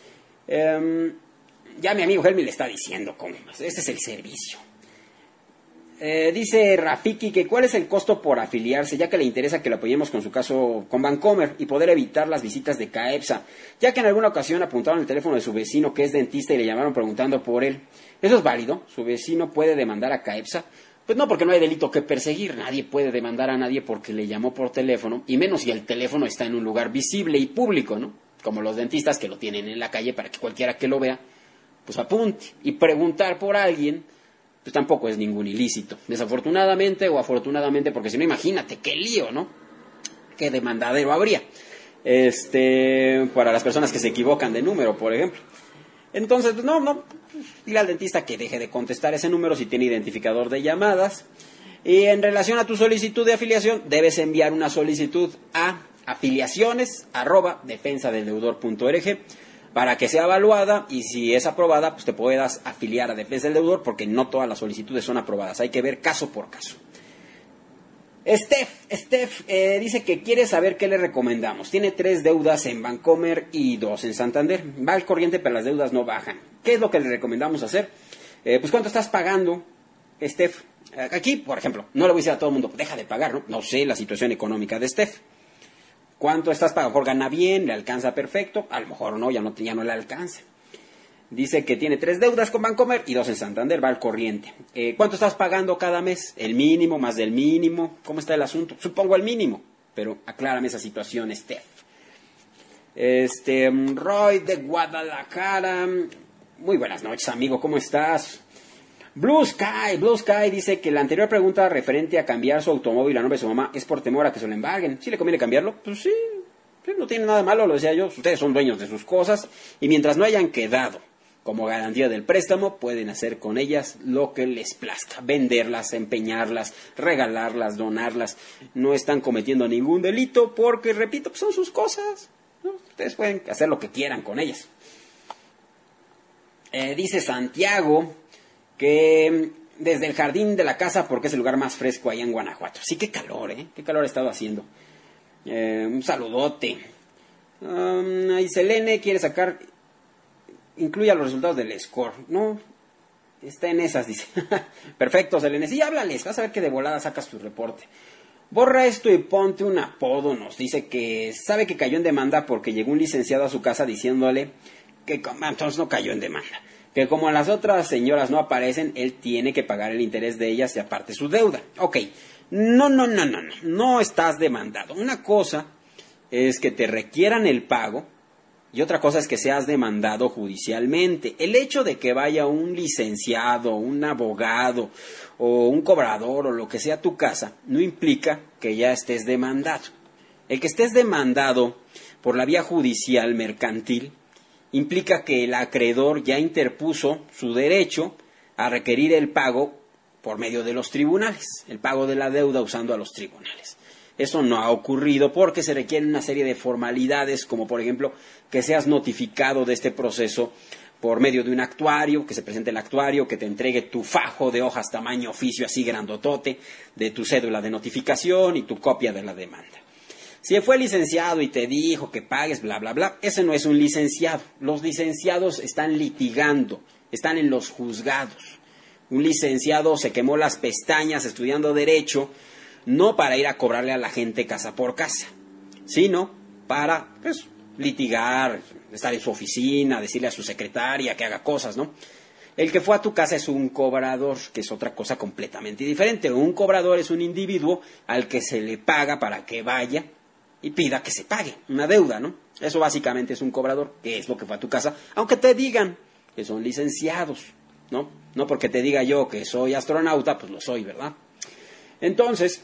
Ya mi amigo Helmi le está diciendo cómo. Este es el servicio. Dice Rafiki que cuál es el costo por afiliarse, ya que le interesa que le apoyemos con su caso con Bancomer y poder evitar las visitas de CAEPSA, ya que en alguna ocasión apuntaron el teléfono de su vecino que es dentista y le llamaron preguntando por él. ¿Eso es válido? ¿Su vecino puede demandar a CAEPSA? Pues no, porque no hay delito que perseguir. Nadie puede demandar a nadie porque le llamó por teléfono, y menos si el teléfono está en un lugar visible y público, ¿no? Como los dentistas que lo tienen en la calle para que cualquiera que lo vea, pues apunte. Y preguntar por alguien, pues tampoco es ningún ilícito. Desafortunadamente o afortunadamente, porque si no, imagínate qué lío, ¿no? Qué demandadero habría. Para las personas que se equivocan de número, por ejemplo. Entonces, pues, no, dile al dentista que deje de contestar ese número si tiene identificador de llamadas. Y en relación a tu solicitud de afiliación, debes enviar una solicitud a afiliaciones@defensadeldeudor.org para que sea evaluada, y si es aprobada, pues te puedas afiliar a Defensa del Deudor, porque no todas las solicitudes son aprobadas. Hay que ver caso por caso. Steph dice que quiere saber qué le recomendamos. Tiene 3 deudas en Bancomer y 2 en Santander. Va al corriente, pero las deudas no bajan. ¿Qué es lo que le recomendamos hacer? Pues ¿cuánto estás pagando, Steph? Aquí, por ejemplo, no le voy a decir a todo el mundo, deja de pagar, ¿no? No sé la situación económica de Steph. ¿Cuánto estás pagando? A lo mejor gana bien, le alcanza perfecto. A lo mejor no, ya no le alcanza. Dice que tiene 3 deudas con Bancomer y 2 en Santander, va al corriente. ¿Cuánto estás pagando cada mes? ¿El mínimo, más del mínimo? ¿Cómo está el asunto? Supongo el mínimo, pero aclárame esa situación, Steph. Roy de Guadalajara. Muy buenas noches, amigo, ¿cómo estás? Blue Sky dice que la anterior pregunta referente a cambiar su automóvil a nombre de su mamá es por temor a que se lo embarguen. ¿Sí le conviene cambiarlo? Pues sí, no tiene nada malo, lo decía yo. Ustedes son dueños de sus cosas y mientras no hayan quedado como garantía del préstamo, pueden hacer con ellas lo que les plazca. Venderlas, empeñarlas, regalarlas, donarlas. No están cometiendo ningún delito porque, repito, pues son sus cosas, ¿no? Ustedes pueden hacer lo que quieran con ellas. Dice Santiago que desde el jardín de la casa, porque es el lugar más fresco allá en Guanajuato. Sí, qué calor, qué calor ha estado haciendo. Un saludote. Y Selene quiere sacar, incluya los resultados del score. No, está en esas, dice. Perfecto, Selene. Sí, háblales, vas a ver que de volada sacas tu reporte. Borra esto y ponte un apodo. Nos dice que sabe que cayó en demanda porque llegó un licenciado a su casa diciéndole que entonces no cayó en demanda. Que como las otras señoras no aparecen, él tiene que pagar el interés de ellas y aparte su deuda. Ok, no estás demandado. Una cosa es que te requieran el pago y otra cosa es que seas demandado judicialmente. El hecho de que vaya un licenciado, un abogado o un cobrador o lo que sea a tu casa no implica que ya estés demandado. El que estés demandado por la vía judicial mercantil implica que el acreedor ya interpuso su derecho a requerir el pago por medio de los tribunales, el pago de la deuda usando a los tribunales. Eso no ha ocurrido porque se requieren una serie de formalidades, como por ejemplo que seas notificado de este proceso por medio de un actuario, que se presente el actuario, que te entregue tu fajo de hojas tamaño oficio así grandotote, de tu cédula de notificación y tu copia de la demanda. Si fue licenciado y te dijo que pagues, bla, bla, bla, ese no es un licenciado. Los licenciados están litigando, están en los juzgados. Un licenciado se quemó las pestañas estudiando Derecho, no para ir a cobrarle a la gente casa por casa, sino para, litigar, estar en su oficina, decirle a su secretaria que haga cosas, ¿no? El que fue a tu casa es un cobrador, que es otra cosa completamente diferente. Un cobrador es un individuo al que se le paga para que vaya y pida que se pague una deuda, ¿no? Eso básicamente es un cobrador, que es lo que fue a tu casa, aunque te digan que son licenciados, ¿no? No porque te diga yo que soy astronauta, pues lo soy, ¿verdad? Entonces,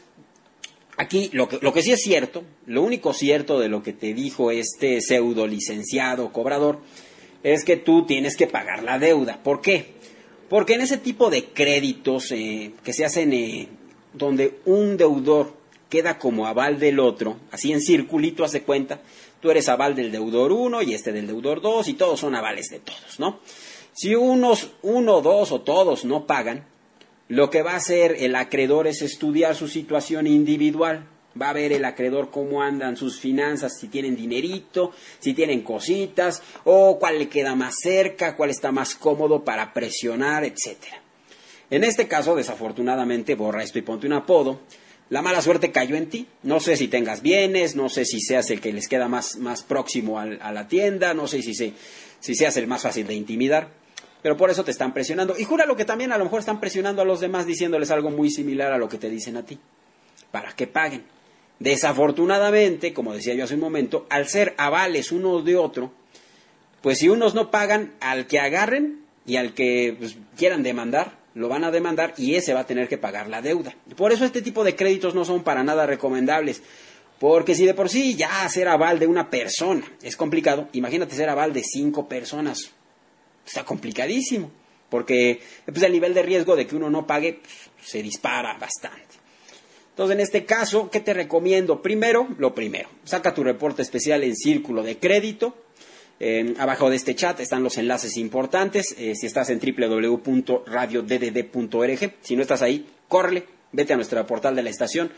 aquí lo que sí es cierto, lo único cierto de lo que te dijo este pseudo licenciado cobrador, es que tú tienes que pagar la deuda. ¿Por qué? Porque en ese tipo de créditos que se hacen donde un deudor queda como aval del otro, así en circulito, haz de cuenta, tú eres aval del deudor 1 y este del deudor 2 y todos son avales de todos, ¿no? Si uno, dos o todos no pagan, lo que va a hacer el acreedor es estudiar su situación individual. Va a ver el acreedor cómo andan sus finanzas, si tienen dinerito, si tienen cositas, o cuál le queda más cerca, cuál está más cómodo para presionar, etcétera. En este caso, desafortunadamente, borra esto y ponte un apodo. La mala suerte cayó en ti. No sé si tengas bienes, no sé si seas el que les queda más próximo a la tienda, no sé si seas el más fácil de intimidar, pero por eso te están presionando. Y júralo que también a lo mejor están presionando a los demás diciéndoles algo muy similar a lo que te dicen a ti, para que paguen. Desafortunadamente, como decía yo hace un momento, al ser avales uno de otro, pues si unos no pagan, al que agarren y al que quieran demandar, lo van a demandar y ese va a tener que pagar la deuda. Por eso este tipo de créditos no son para nada recomendables. Porque si de por sí ya ser aval de una persona es complicado, imagínate ser aval de 5 personas. Está complicadísimo, porque pues, el nivel de riesgo de que uno no pague se dispara bastante. Entonces, en este caso, ¿qué te recomiendo? Lo primero, saca tu reporte especial en Círculo de Crédito. Abajo de este chat están los enlaces importantes. Si estás en www.radiodd.org, si no estás ahí, córrele, vete a nuestro portal de la estación,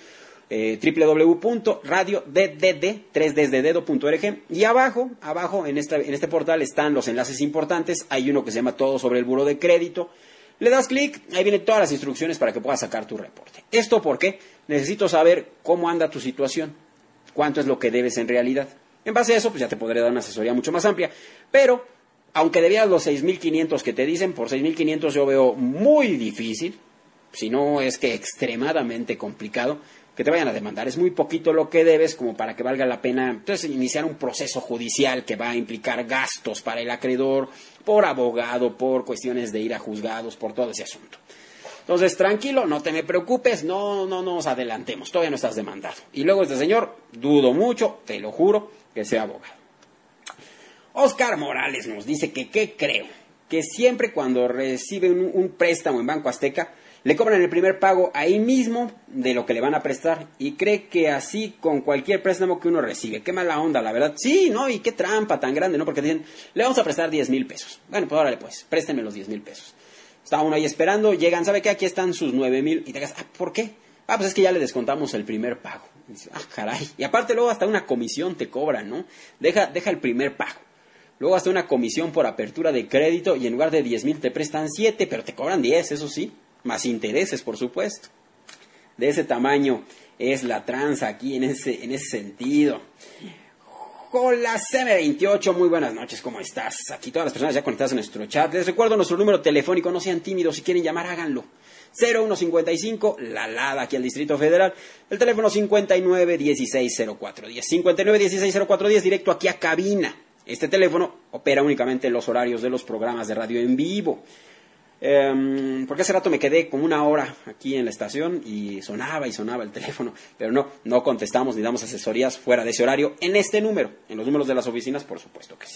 www.radiodd.org, y abajo en este portal están los enlaces importantes. Hay uno que se llama Todo sobre el Buró de Crédito. Le das clic, ahí vienen todas las instrucciones para que puedas sacar tu reporte. ¿Esto por qué? Necesito saber cómo anda tu situación, cuánto es lo que debes en realidad. En base a eso, pues ya te podré dar una asesoría mucho más amplia. Pero, aunque debías los 6,500 que te dicen, por 6,500 yo veo muy difícil, si no es que extremadamente complicado, que te vayan a demandar. Es muy poquito lo que debes como para que valga la pena entonces iniciar un proceso judicial que va a implicar gastos para el acreedor, por abogado, por cuestiones de ir a juzgados, por todo ese asunto. Entonces, tranquilo, no te me preocupes, no nos adelantemos, todavía no estás demandado. Y luego este señor, dudo mucho, te lo juro, que sea abogado. Oscar Morales nos dice ¿qué creo? Que siempre cuando recibe un préstamo en Banco Azteca, le cobran el primer pago ahí mismo de lo que le van a prestar, y cree que así con cualquier préstamo que uno recibe. Qué mala onda, la verdad. Sí, ¿no? Y qué trampa tan grande, ¿no? Porque dicen, le vamos a prestar 10,000 pesos. Bueno, pues órale pues, préstenme los 10,000 pesos. Está uno ahí esperando, llegan, ¿sabe qué? Aquí están sus 9,000, y te digas, ¿por qué? Pues es que ya le descontamos el primer pago. Y dices, caray. Y aparte luego hasta una comisión te cobran, ¿no? Deja el primer pago. Luego hasta una comisión por apertura de crédito, y en lugar de 10,000 te prestan 7, pero te cobran 10, eso sí. Más intereses, por supuesto. De ese tamaño es la tranza aquí en ese sentido. Hola CM28, muy buenas noches, ¿cómo estás? Aquí todas las personas ya conectadas en nuestro chat. Les recuerdo nuestro número telefónico, no sean tímidos, si quieren llamar, háganlo. 0155, la LADA aquí al Distrito Federal. El teléfono 59160410. 59160410, directo aquí a cabina. Este teléfono opera únicamente en los horarios de los programas de radio en vivo. Porque hace rato me quedé como una hora aquí en la estación y sonaba el teléfono, pero no contestamos ni damos asesorías fuera de ese horario en este número. En los números de las oficinas, por supuesto que sí.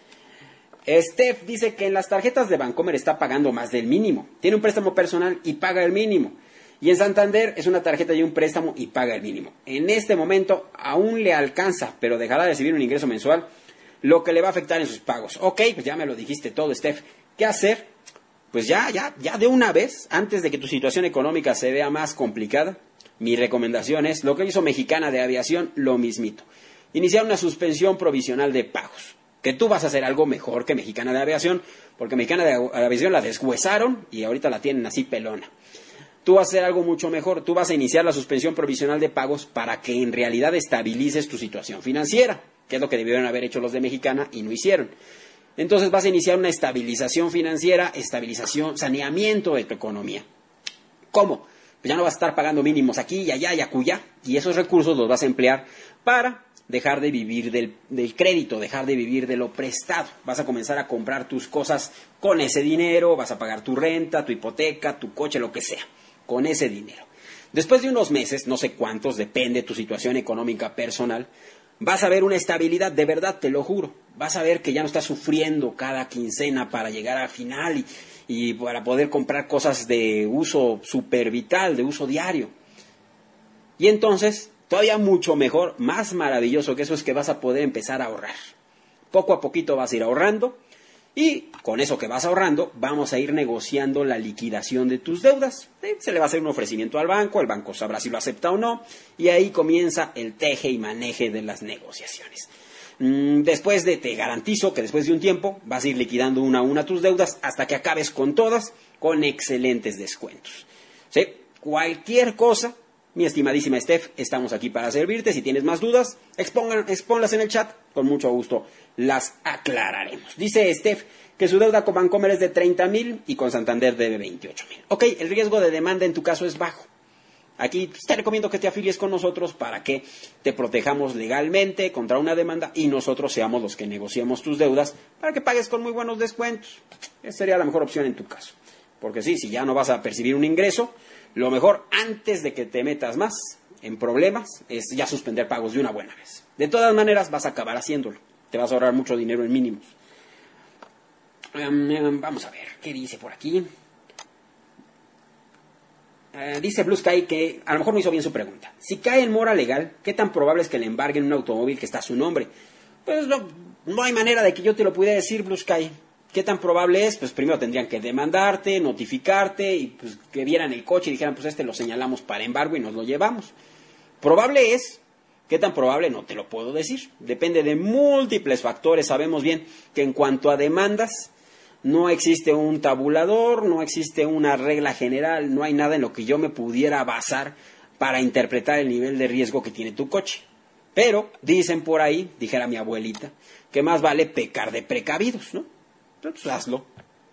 Steph dice que en las tarjetas de Bancomer está pagando más del mínimo. Tiene un préstamo personal y paga el mínimo. Y en Santander es una tarjeta y un préstamo y paga el mínimo. En este momento aún le alcanza, pero dejará de recibir un ingreso mensual, lo que le va a afectar en sus pagos. Ok, pues ya me lo dijiste todo, Steph. ¿Qué hacer? Pues ya de una vez, antes de que tu situación económica se vea más complicada, mi recomendación es lo que hizo Mexicana de Aviación, lo mismito. Iniciar una suspensión provisional de pagos. Que tú vas a hacer algo mejor que Mexicana de Aviación, porque Mexicana de Aviación la deshuesaron y ahorita la tienen así pelona. Tú vas a hacer algo mucho mejor, tú vas a iniciar la suspensión provisional de pagos para que en realidad estabilices tu situación financiera, que es lo que debieron haber hecho los de Mexicana y no hicieron. Entonces vas a iniciar una estabilización financiera, saneamiento de tu economía. ¿Cómo? Pues ya no vas a estar pagando mínimos aquí y allá y acullá, y esos recursos los vas a emplear para dejar de vivir del crédito, dejar de vivir de lo prestado. Vas a comenzar a comprar tus cosas con ese dinero, vas a pagar tu renta, tu hipoteca, tu coche, lo que sea, con ese dinero. Después de unos meses, no sé cuántos, depende de tu situación económica personal, vas a ver una estabilidad, de verdad, te lo juro. Vas a ver que ya no estás sufriendo cada quincena para llegar al final y para poder comprar cosas de uso súper vital, de uso diario. Y entonces, todavía mucho mejor, más maravilloso que eso es que vas a poder empezar a ahorrar. Poco a poquito vas a ir ahorrando y con eso que vas ahorrando vamos a ir negociando la liquidación de tus deudas. Se le va a hacer un ofrecimiento al banco, el banco sabrá si lo acepta o no, y ahí comienza el teje y maneje de las negociaciones. Te garantizo que después de un tiempo vas a ir liquidando una a una tus deudas hasta que acabes con todas con excelentes descuentos. ¿Sí? Cualquier cosa, mi estimadísima Steph, estamos aquí para servirte. Si tienes más dudas, expónlas en el chat, con mucho gusto las aclararemos. Dice Steph que su deuda con Bancomer es de 30,000 y con Santander debe 28,000. Ok, el riesgo de demanda en tu caso es bajo. Aquí te recomiendo que te afilies con nosotros para que te protejamos legalmente contra una demanda y nosotros seamos los que negociemos tus deudas para que pagues con muy buenos descuentos. Esa sería la mejor opción en tu caso. Porque sí, si ya no vas a percibir un ingreso, lo mejor antes de que te metas más en problemas es ya suspender pagos de una buena vez. De todas maneras vas a acabar haciéndolo. Te vas a ahorrar mucho dinero en mínimos. Vamos a ver, ¿qué dice por aquí? Dice Blue Sky que a lo mejor no hizo bien su pregunta. Si cae en mora legal, ¿qué tan probable es que le embarguen un automóvil que está a su nombre? Pues no hay manera de que yo te lo pudiera decir, Blue Sky. ¿Qué tan probable es? Pues primero tendrían que demandarte, notificarte y pues que vieran el coche y dijeran, pues lo señalamos para embargo y nos lo llevamos. Probable es. ¿Qué tan probable? No te lo puedo decir. Depende de múltiples factores. Sabemos bien que en cuanto a demandas, no existe un tabulador, no existe una regla general, no hay nada en lo que yo me pudiera basar para interpretar el nivel de riesgo que tiene tu coche. Pero dicen por ahí, dijera mi abuelita, que más vale pecar de precavidos, ¿no? Entonces hazlo.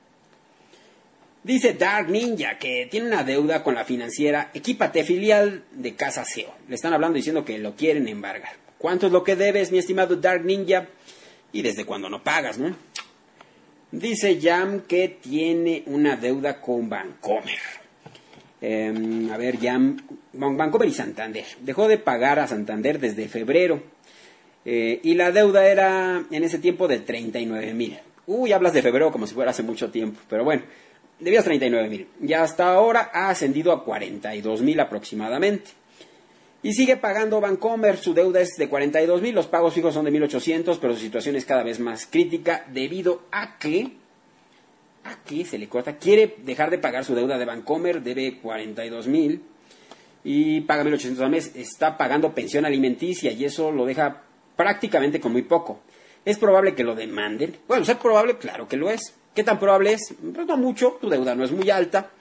Dice Dark Ninja que tiene una deuda con la financiera Equípate, filial de Casa SEO. Le están hablando diciendo que lo quieren embargar. ¿Cuánto es lo que debes, mi estimado Dark Ninja? ¿Y desde cuándo no pagas, no? Dice Jam que tiene una deuda con Bancomer. A ver, Jam, Bancomer y Santander. Dejó de pagar a Santander desde febrero. Y la deuda era en ese tiempo de 39,000. Hablas de febrero como si fuera hace mucho tiempo. Pero bueno, debías 39,000. Y hasta ahora ha ascendido a 42,000 aproximadamente. Y sigue pagando Bancomer, su deuda es de 42,000, los pagos fijos son de 1,800, pero su situación es cada vez más crítica debido a que se le corta, quiere dejar de pagar su deuda de Bancomer, debe 42,000 y paga 1,800 al mes, está pagando pensión alimenticia y eso lo deja prácticamente con muy poco. ¿Es probable que lo demanden? Bueno, ¿es probable? Claro que lo es. ¿Qué tan probable es? Pues no mucho, tu deuda no es muy alta.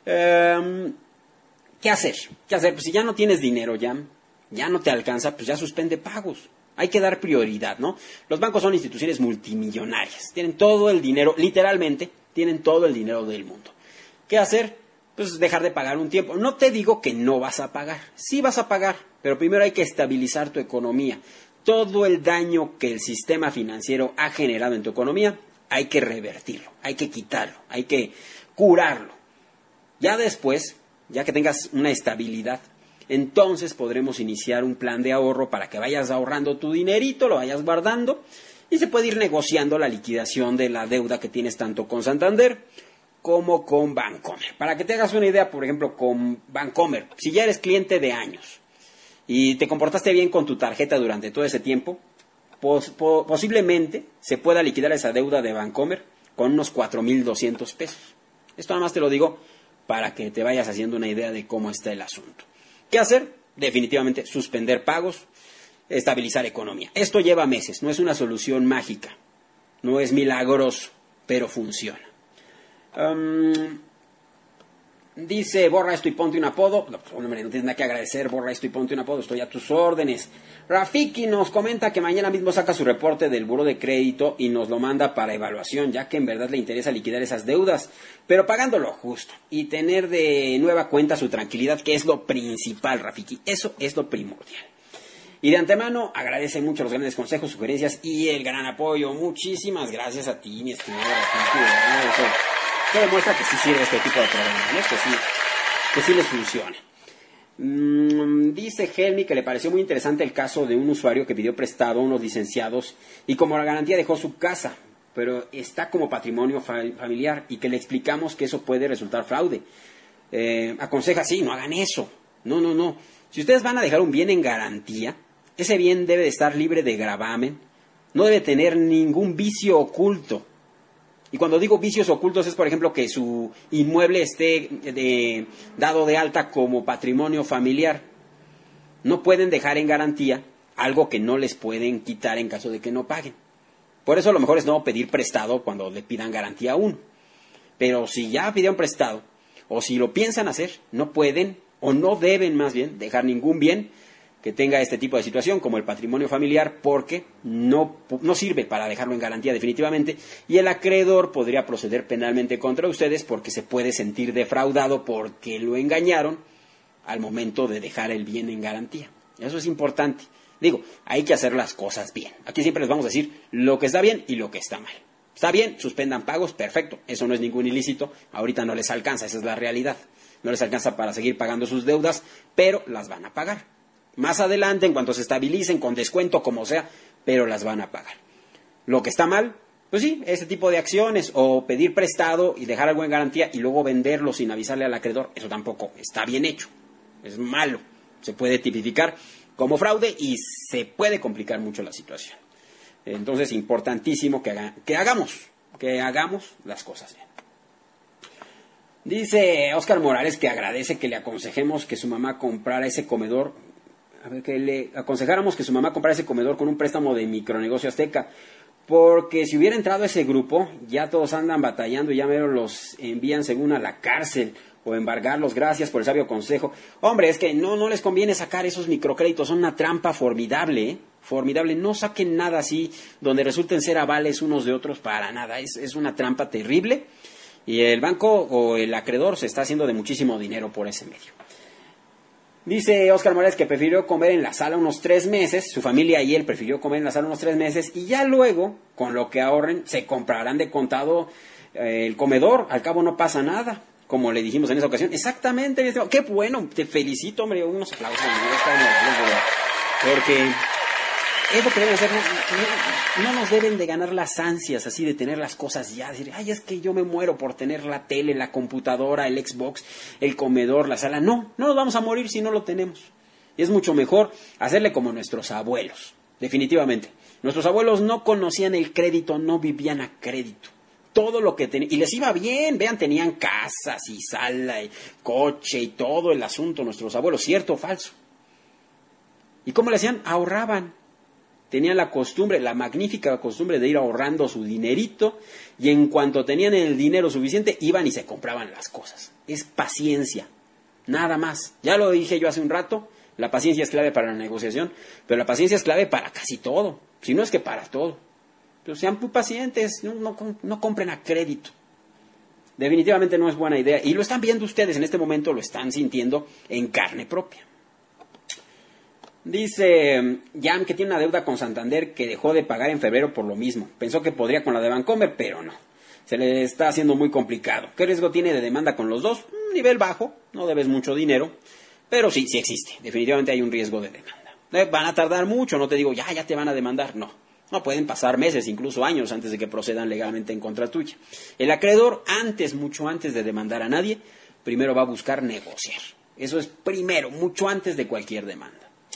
¿Qué hacer? Pues si ya no tienes dinero, ya no te alcanza, pues ya suspende pagos. Hay que dar prioridad, ¿no? Los bancos son instituciones multimillonarias. Tienen todo el dinero, literalmente, tienen todo el dinero del mundo. ¿Qué hacer? Pues dejar de pagar un tiempo. No te digo que no vas a pagar. Sí vas a pagar, pero primero hay que estabilizar tu economía. Todo el daño que el sistema financiero ha generado en tu economía, hay que revertirlo, hay que quitarlo, hay que curarlo. Ya después, ya que tengas una estabilidad, entonces podremos iniciar un plan de ahorro para que vayas ahorrando tu dinerito, lo vayas guardando y se puede ir negociando la liquidación de la deuda que tienes tanto con Santander como con Bancomer. Para que te hagas una idea, por ejemplo, con Bancomer, si ya eres cliente de años y te comportaste bien con tu tarjeta durante todo ese tiempo, posiblemente se pueda liquidar esa deuda de Bancomer con unos 4,200 pesos. Esto nada más te lo digo para que te vayas haciendo una idea de cómo está el asunto. ¿Qué hacer? Definitivamente suspender pagos, estabilizar economía. Esto lleva meses, no es una solución mágica, no es milagroso, pero funciona. Dice, borra esto y ponte un apodo. No, pues, hombre, no tienes nada que agradecer, borra esto y ponte un apodo, estoy a tus órdenes. Rafiki nos comenta que mañana mismo saca su reporte del buró de crédito y nos lo manda para evaluación, ya que en verdad le interesa liquidar esas deudas, pero pagándolo justo y tener de nueva cuenta su tranquilidad, que es lo principal, Rafiki, eso es lo primordial. Y de antemano agradece mucho los grandes consejos, sugerencias y el gran apoyo. Muchísimas gracias a ti, mi estimado Rafiki. Eso demuestra que sí sirve este tipo de programas, ¿no? Que sí les funciona. Dice Helmi que le pareció muy interesante el caso de un usuario que pidió prestado a unos licenciados y como la garantía dejó su casa, pero está como patrimonio familiar y que le explicamos que eso puede resultar fraude. Aconseja, sí, no hagan eso. No. Si ustedes van a dejar un bien en garantía, ese bien debe de estar libre de gravamen, no debe tener ningún vicio oculto. Y cuando digo vicios ocultos es, por ejemplo, que su inmueble esté dado de alta como patrimonio familiar. No pueden dejar en garantía algo que no les pueden quitar en caso de que no paguen. Por eso lo mejor es no pedir prestado cuando le pidan garantía a uno. Pero si ya pidieron prestado, o si lo piensan hacer, no pueden, o no deben más bien, dejar ningún bien que tenga este tipo de situación, como el patrimonio familiar, porque no sirve para dejarlo en garantía definitivamente, y el acreedor podría proceder penalmente contra ustedes porque se puede sentir defraudado porque lo engañaron al momento de dejar el bien en garantía. Eso es importante. Digo, hay que hacer las cosas bien. Aquí siempre les vamos a decir lo que está bien y lo que está mal. Está bien, suspendan pagos, perfecto, eso no es ningún ilícito, ahorita no les alcanza, esa es la realidad. No les alcanza para seguir pagando sus deudas, pero las van a pagar. Más adelante, en cuanto se estabilicen, con descuento, como sea, pero las van a pagar. Lo que está mal, pues sí, ese tipo de acciones, o pedir prestado y dejar algo en garantía y luego venderlo sin avisarle al acreedor, eso tampoco está bien hecho, es malo, se puede tipificar como fraude y se puede complicar mucho la situación. Entonces, importantísimo que hagamos las cosas bien. Dice Óscar Morales que agradece que le aconsejemos que su mamá comprara ese comedor, que le aconsejáramos que su mamá comprara ese comedor con un préstamo de Micronegocio Azteca, porque si hubiera entrado a ese grupo, ya todos andan batallando y ya mero los envían según a la cárcel o embargarlos. Gracias por el sabio consejo. Hombre, es que no les conviene sacar esos microcréditos, son una trampa formidable, ¿eh? Formidable. No saquen nada así donde resulten ser avales unos de otros para nada. Es una trampa terrible y el banco o el acreedor se está haciendo de muchísimo dinero por ese medio. Dice Óscar Morales que prefirió comer en la sala unos 3 meses, su familia y él prefirió comer en la sala unos 3 meses y ya luego, con lo que ahorren, se comprarán de contado el comedor, al cabo no pasa nada, como le dijimos en esa ocasión. Exactamente, qué bueno, te felicito, hombre, unos aplausos, porque es lo que deben hacer, no nos deben de ganar las ansias así de tener las cosas ya, decir, ay, es que yo me muero por tener la tele, la computadora, el Xbox, el comedor, la sala. No nos vamos a morir si no lo tenemos. Y es mucho mejor hacerle como nuestros abuelos, definitivamente. Nuestros abuelos no conocían el crédito, no vivían a crédito. Todo lo que tenían, y les iba bien, vean, tenían casas y sala y coche y todo el asunto, nuestros abuelos, ¿cierto o falso? ¿Y cómo le hacían? Ahorraban. Tenían la costumbre, la magnífica costumbre de ir ahorrando su dinerito y en cuanto tenían el dinero suficiente iban y se compraban las cosas. Es paciencia, nada más. Ya lo dije yo hace un rato, la paciencia es clave para la negociación, pero la paciencia es clave para casi todo, si no es que para todo. Entonces sean muy pacientes, no compren a crédito. Definitivamente no es buena idea y lo están viendo ustedes en este momento, lo están sintiendo en carne propia. Dice Jam que tiene una deuda con Santander que dejó de pagar en febrero por lo mismo. Pensó que podría con la de Bancomer, pero no. Se le está haciendo muy complicado. ¿Qué riesgo tiene de demanda con los dos? Un nivel bajo, no debes mucho dinero, pero sí existe. Definitivamente hay un riesgo de demanda. Van a tardar mucho, no te digo, ya te van a demandar, no. No, pueden pasar meses, incluso años, antes de que procedan legalmente en contra tuya. El acreedor, mucho antes de demandar a nadie, primero va a buscar negociar. Eso es primero, mucho antes de cualquier demanda.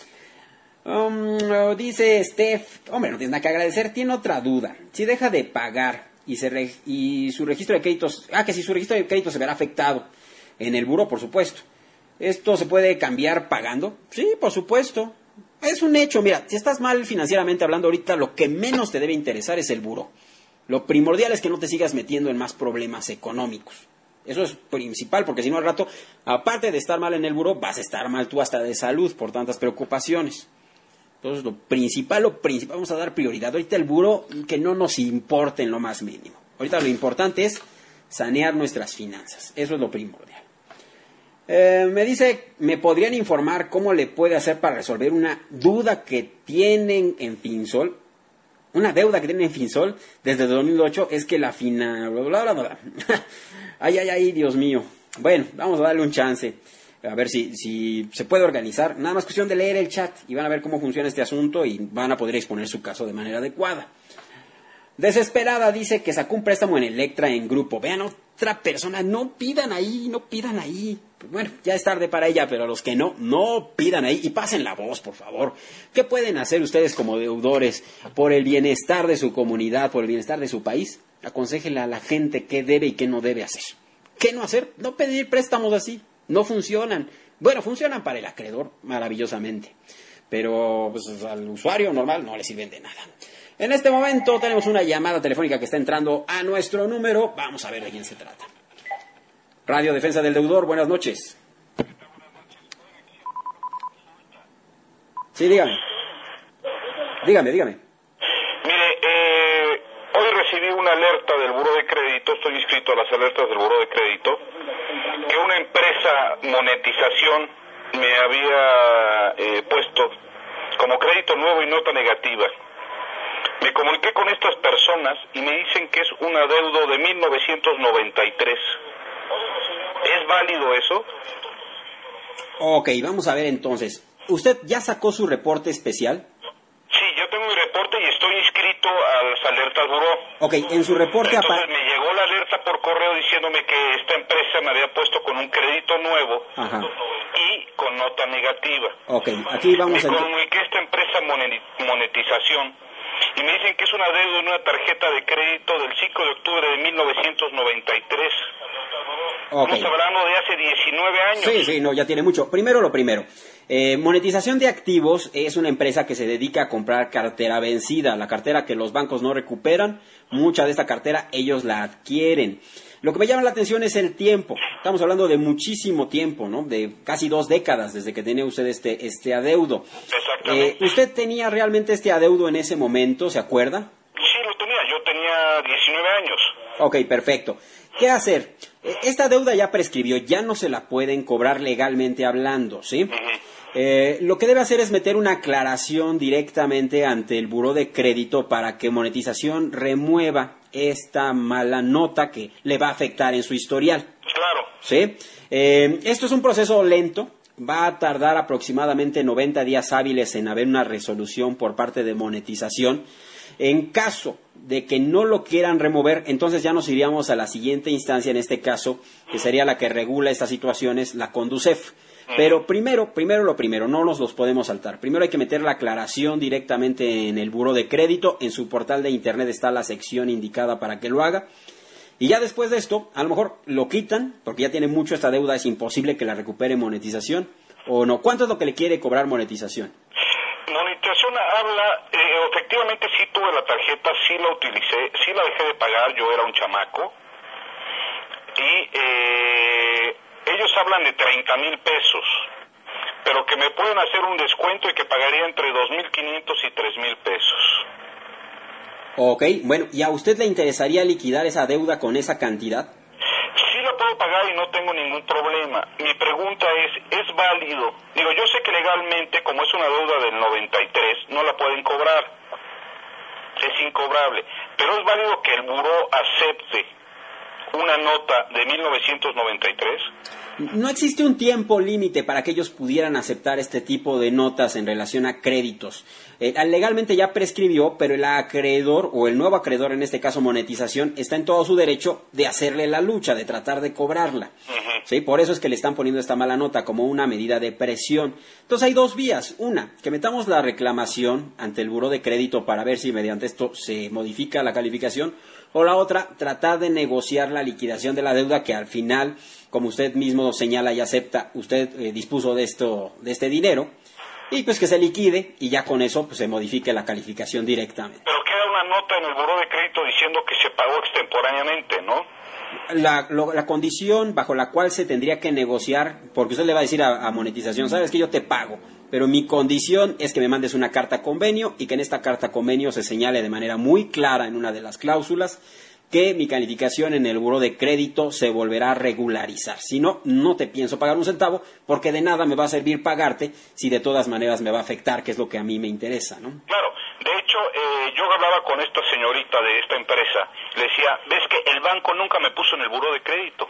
Dice Steph, hombre, no tienes nada que agradecer, tiene otra duda. Si deja de pagar y su registro de créditos, que si su registro de créditos se verá afectado en el buró, por supuesto. ¿Esto se puede cambiar pagando? Sí, por supuesto. Es un hecho, mira, si estás mal financieramente hablando ahorita, lo que menos te debe interesar es el buró. Lo primordial es que no te sigas metiendo en más problemas económicos. Eso es principal, porque si no al rato, aparte de estar mal en el buró, vas a estar mal tú hasta de salud por tantas preocupaciones. Entonces, lo principal, vamos a dar prioridad. Ahorita el buró, que no nos importe en lo más mínimo. Ahorita lo importante es sanear nuestras finanzas. Eso es lo primordial. Me dice, ¿me podrían informar cómo le puede hacer para resolver una duda que tienen en Finsol? Una deuda que tienen en Finsol desde 2008 es que la Ay, Dios mío. Bueno, vamos a darle un chance. A ver si se puede organizar. Nada más cuestión de leer el chat y van a ver cómo funciona este asunto y van a poder exponer su caso de manera adecuada. Desesperada dice que sacó un préstamo en Electra en grupo. Vean, otra persona, no pidan ahí. Pues bueno, ya es tarde para ella, pero a los que no pidan ahí y pasen la voz, por favor. ¿Qué pueden hacer ustedes como deudores por el bienestar de su comunidad, por el bienestar de su país? Aconséjenle a la gente qué debe y qué no debe hacer. ¿Qué no hacer? No pedir préstamos así. No funcionan. Bueno, funcionan para el acreedor maravillosamente, pero pues, al usuario normal no le sirven de nada. En este momento tenemos una llamada telefónica que está entrando a nuestro número. Vamos a ver de quién se trata. Radio Defensa del Deudor, buenas noches. Sí, dígame. Dígame. Mire, hoy recibí una alerta del Buró de Crédito, estoy inscrito a las alertas del Buró de Crédito, que una empresa monetización me había puesto como crédito nuevo y nota negativa. Me comuniqué con estas personas y me dicen que es un adeudo de 1993. ¿Es válido eso? Ok, vamos a ver entonces. ¿Usted ya sacó su reporte especial? Sí, yo tengo mi reporte y estoy inscrito a las alertas buró. Ok, en su reporte... Entonces me llegó la alerta por correo diciéndome que esta empresa me había puesto con un crédito nuevo. Ajá. Y con nota negativa. Ok, aquí vamos a... Me comuniqué esta empresa monetización y me dicen que es una deuda en una tarjeta de crédito del 5 de octubre de 1993. Okay. Estamos hablando de hace 19 años. Sí, no, ya tiene mucho. Primero lo primero. Monetización de activos es una empresa que se dedica a comprar cartera vencida, la cartera que los bancos no recuperan, mucha de esta cartera ellos la adquieren. Lo que me llama la atención es el tiempo. Estamos hablando de muchísimo tiempo, ¿no? De casi 2 décadas desde que tenía usted este adeudo. Exactamente. ¿Usted tenía realmente este adeudo en ese momento, se acuerda? Sí, lo tenía. Yo tenía 19 años. Ok, perfecto. ¿Qué hacer? Esta deuda ya prescribió, ya no se la pueden cobrar legalmente hablando, ¿sí? Lo que debe hacer es meter una aclaración directamente ante el buró de crédito para que Monetización remueva esta mala nota que le va a afectar en su historial. Claro. ¿Sí? Esto es un proceso lento. Va a tardar aproximadamente 90 días hábiles en haber una resolución por parte de Monetización. En caso de que no lo quieran remover, entonces ya nos iríamos a la siguiente instancia, en este caso, que sería la que regula estas situaciones, la Conducef. Pero primero lo primero, no nos los podemos saltar. Primero hay que meter la aclaración directamente en el buró de crédito. En su portal de internet está la sección indicada para que lo haga. Y ya después de esto, a lo mejor lo quitan, porque ya tiene mucho esta deuda, es imposible que la recupere Monetización. ¿O no? ¿Cuánto es lo que le quiere cobrar Monetización? Monetización habla, efectivamente sí tuve la tarjeta, sí la utilicé, sí la dejé de pagar, yo era un chamaco. Y ellos hablan de 30,000 pesos, pero que me pueden hacer un descuento y que pagaría entre 2,500 y 3,000 pesos. Ok, bueno, ¿y a usted le interesaría liquidar esa deuda con esa cantidad? Sí la puedo pagar y no tengo ningún problema. Mi pregunta ¿es válido? Digo, yo sé que legalmente, como es una deuda del 93, no la pueden cobrar. Es incobrable. Pero ¿es válido que el buró acepte una nota de 1993? No existe un tiempo límite para que ellos pudieran aceptar este tipo de notas en relación a créditos. Legalmente ya prescribió, pero el acreedor, o el nuevo acreedor, en este caso Monetización, está en todo su derecho de hacerle la lucha, de tratar de cobrarla. ¿Sí? Por eso es que le están poniendo esta mala nota como una medida de presión. Entonces hay 2 vías. Una, que metamos la reclamación ante el buró de crédito para ver si mediante esto se modifica la calificación. O la otra, tratar de negociar la liquidación de la deuda que al final, como usted mismo señala y acepta, usted dispuso de este dinero, y pues que se liquide y ya con eso pues se modifique la calificación directamente. Pero queda una nota en el buró de crédito diciendo que se pagó extemporáneamente, ¿no? La condición bajo la cual se tendría que negociar, porque usted le va a decir a Monetización, sabes que yo te pago, pero mi condición es que me mandes una carta convenio y que en esta carta convenio se señale de manera muy clara en una de las cláusulas que mi calificación en el buró de crédito se volverá a regularizar. Si no, no te pienso pagar un centavo, porque de nada me va a servir pagarte si de todas maneras me va a afectar, que es lo que a mí me interesa, ¿no? Claro, de hecho, yo hablaba con esta señorita de esta empresa, le decía, ves que el banco nunca me puso en el buró de crédito.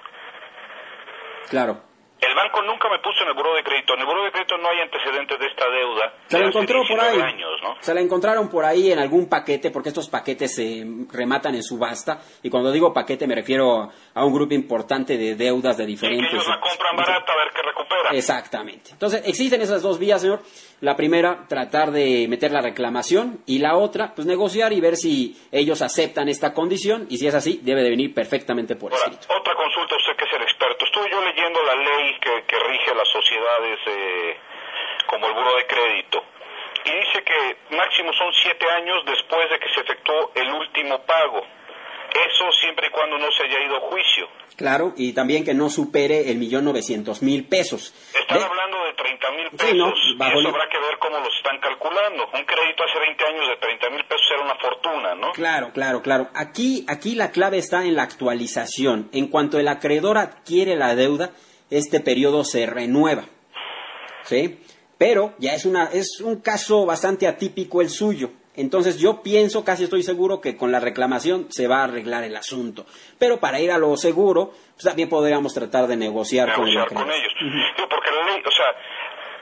Claro. El banco nunca me puso en el buró de crédito. En el buró de crédito no hay antecedentes de esta deuda. Se la encontró por ahí. Años, ¿no? Se la encontraron por ahí en algún paquete, porque estos paquetes se rematan en subasta. Y cuando digo paquete me refiero a un grupo importante de deudas de diferentes... Y que ellos la compran barata a ver qué recupera. Exactamente. Entonces, existen esas 2 vías, señor. La primera, tratar de meter la reclamación. Y la otra, pues negociar y ver si ellos aceptan esta condición. Y si es así, debe de venir perfectamente por escrito. Otra consulta, usted que es el experto. Estuve yo leyendo la ley que rige las sociedades como el buró de crédito. Y dice que máximo son 7 años después de que se efectuó el último pago. Eso siempre y cuando no se haya ido a juicio. Claro, y también que no supere el 1,900,000 pesos. Están hablando de 30,000 pesos. Sí, ¿no? Y eso habrá que ver cómo los están calculando. Un crédito hace 20 años de 30,000 pesos era una fortuna, ¿no? Claro. Aquí la clave está en la actualización. En cuanto el acreedor adquiere la deuda, este periodo se renueva. ¿Sí? Pero ya es un caso bastante atípico el suyo. Entonces yo pienso, casi estoy seguro, que con la reclamación se va a arreglar el asunto. Pero para ir a lo seguro, pues también podríamos tratar de negociar con ellos. Digo, porque la ley, o sea,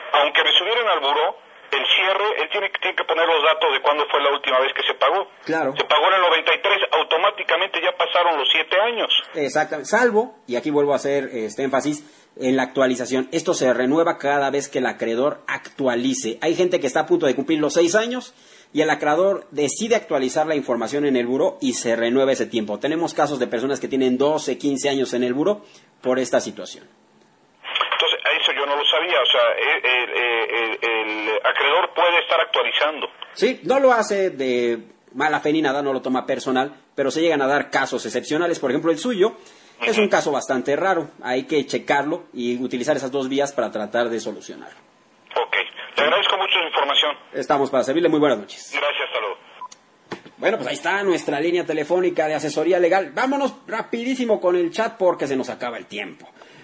aunque me subieran al buró, el cierre, él tiene que poner los datos de cuándo fue la última vez que se pagó. Claro. Se pagó en el 93, automáticamente ya pasaron los 7 años. Exactamente, salvo, y aquí vuelvo a hacer énfasis, en la actualización. Esto se renueva cada vez que el acreedor actualice. Hay gente que está a punto de cumplir los 6 años y el acreedor decide actualizar la información en el buró y se renueva ese tiempo. Tenemos casos de personas que tienen 12, 15 años en el buró por esta situación. Entonces, eso yo no lo sabía. O sea, el acreedor puede estar actualizando. Sí, no lo hace de mala fe ni nada, no lo toma personal, pero se llegan a dar casos excepcionales. Por ejemplo, el suyo es un caso bastante raro. Hay que checarlo y utilizar esas 2 vías para tratar de solucionarlo. Ok. Le agradezco mucho su información. Estamos para servirle. Muy buenas noches. Gracias, hasta luego. Bueno, pues ahí está nuestra línea telefónica de asesoría legal. Vámonos rapidísimo con el chat porque se nos acaba el tiempo.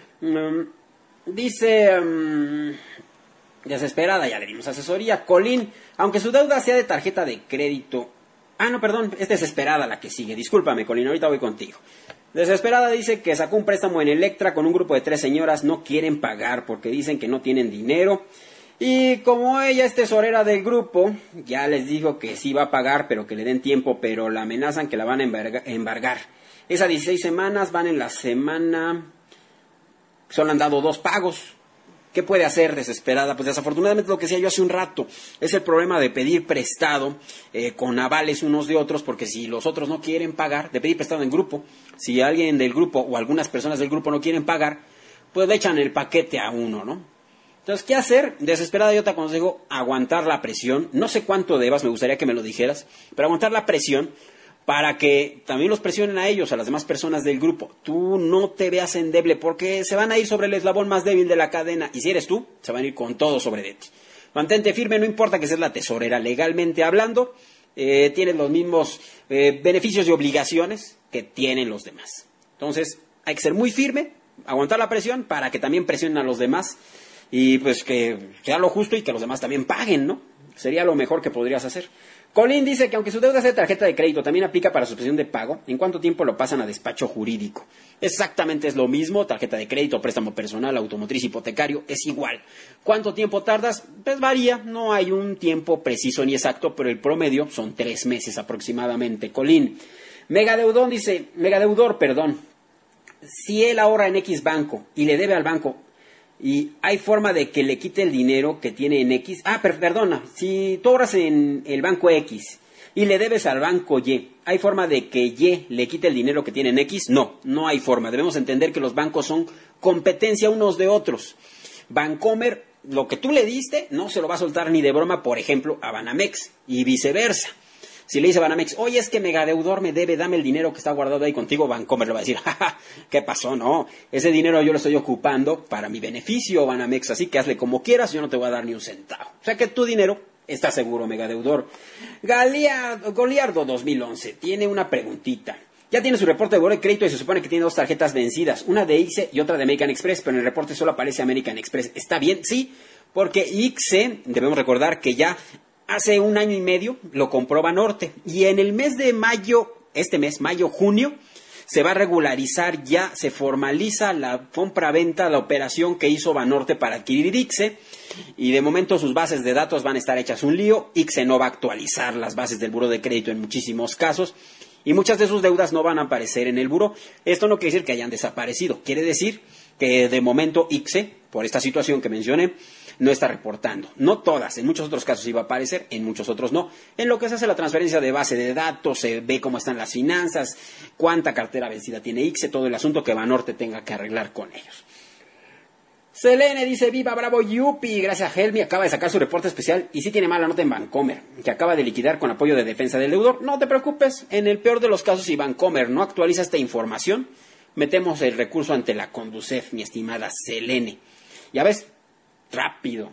Dice... desesperada, ya le dimos asesoría. Colín, aunque su deuda sea de tarjeta de crédito... Ah, no, perdón, es desesperada la que sigue. Discúlpame, Colín, ahorita voy contigo. Desesperada dice que sacó un préstamo en Electra con un grupo de 3 señoras. No quieren pagar porque dicen que no tienen dinero. Y como ella es tesorera del grupo, ya les dijo que sí va a pagar, pero que le den tiempo, pero la amenazan que la van a embargar. Esas 16 semanas van en la semana... Solo han dado 2 pagos. ¿Qué puede hacer desesperada? Pues desafortunadamente lo que decía yo hace un rato, es el problema de pedir prestado con avales unos de otros, porque si los otros no quieren pagar, de pedir prestado en grupo, si alguien del grupo o algunas personas del grupo no quieren pagar, pues le echan el paquete a uno, ¿no? Entonces, ¿qué hacer? Desesperada yo te aconsejo aguantar la presión, no sé cuánto debas, me gustaría que me lo dijeras, pero aguantar la presión para que también los presionen a ellos, a las demás personas del grupo. Tú no te veas endeble porque se van a ir sobre el eslabón más débil de la cadena y si eres tú, se van a ir con todo sobre de ti. Mantente firme, no importa que seas la tesorera, legalmente hablando, tienes los mismos beneficios y obligaciones que tienen los demás. Entonces, hay que ser muy firme, aguantar la presión para que también presionen a los demás y pues que sea lo justo y que los demás también paguen, ¿no? Sería lo mejor que podrías hacer. Colín dice que aunque su deuda sea de tarjeta de crédito, también aplica para suspensión de pago. ¿En cuánto tiempo lo pasan a despacho jurídico? Exactamente es lo mismo, tarjeta de crédito, préstamo personal, automotriz, hipotecario, es igual. ¿Cuánto tiempo tardas? Pues varía, no hay un tiempo preciso ni exacto, pero el promedio son 3 meses aproximadamente. Colín. Megadeudor, si él ahorra en X banco y le debe al banco, y hay forma de que le quite el dinero que tiene en X. Perdona, si tú ahorras en el banco X y le debes al banco Y, ¿hay forma de que Y le quite el dinero que tiene en X? No, no hay forma. Debemos entender que los bancos son competencia unos de otros. Bancomer, lo que tú le diste, no se lo va a soltar ni de broma, por ejemplo, a Banamex y viceversa. Si le dice Banamex, oye, es que Megadeudor me debe, dame el dinero que está guardado ahí contigo, Bancomer le va a decir, jaja, ¿qué pasó? No, ese dinero yo lo estoy ocupando para mi beneficio, Banamex, así que hazle como quieras, yo no te voy a dar ni un centavo. O sea que tu dinero está seguro, Megadeudor. Goliardo 2011 tiene una preguntita. Ya tiene su reporte de buró de crédito y se supone que tiene 2 tarjetas vencidas, una de ICE y otra de American Express, pero en el reporte solo aparece American Express. ¿Está bien? Sí, porque ICE, debemos recordar que ya hace 1 año y medio lo compró Banorte y en el mes de mayo, junio, se va a regularizar ya, se formaliza la compra-venta, la operación que hizo Banorte para adquirir ICSE y de momento sus bases de datos van a estar hechas un lío. ICSE no va a actualizar las bases del buró de crédito en muchísimos casos y muchas de sus deudas no van a aparecer en el buró. Esto no quiere decir que hayan desaparecido, quiere decir que de momento ICSE, por esta situación que mencioné, no está reportando. No todas, en muchos otros casos iba a aparecer, en muchos otros no. En lo que se hace la transferencia de base de datos, se ve cómo están las finanzas, cuánta cartera vencida tiene ICSE, todo el asunto que Banorte tenga que arreglar con ellos. Selene dice, viva, bravo, yupi, gracias a Helmi, acaba de sacar su reporte especial y sí tiene mala nota en Bancomer, que acaba de liquidar con apoyo de defensa del deudor. No te preocupes, en el peor de los casos, si Bancomer no actualiza esta información, metemos el recurso ante la Conducef, mi estimada Selene. Ya ves, rápido.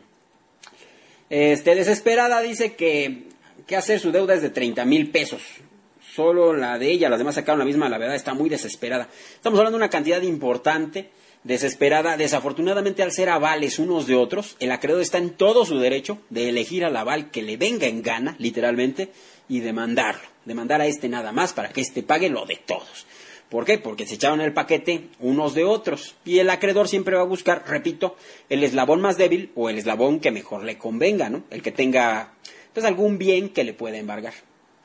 Desesperada dice que hacer su deuda es de 30,000 pesos. Solo la de ella, las demás sacaron la misma, la verdad está muy desesperada. Estamos hablando de una cantidad importante, desesperada. Desafortunadamente, al ser avales unos de otros, el acreedor está en todo su derecho de elegir al aval que le venga en gana, literalmente, y demandar a este nada más para que este pague lo de todos. ¿Por qué? Porque se echaron el paquete unos de otros. Y el acreedor siempre va a buscar, repito, el eslabón más débil o el eslabón que mejor le convenga, ¿no? El que tenga, pues, algún bien que le pueda embargar.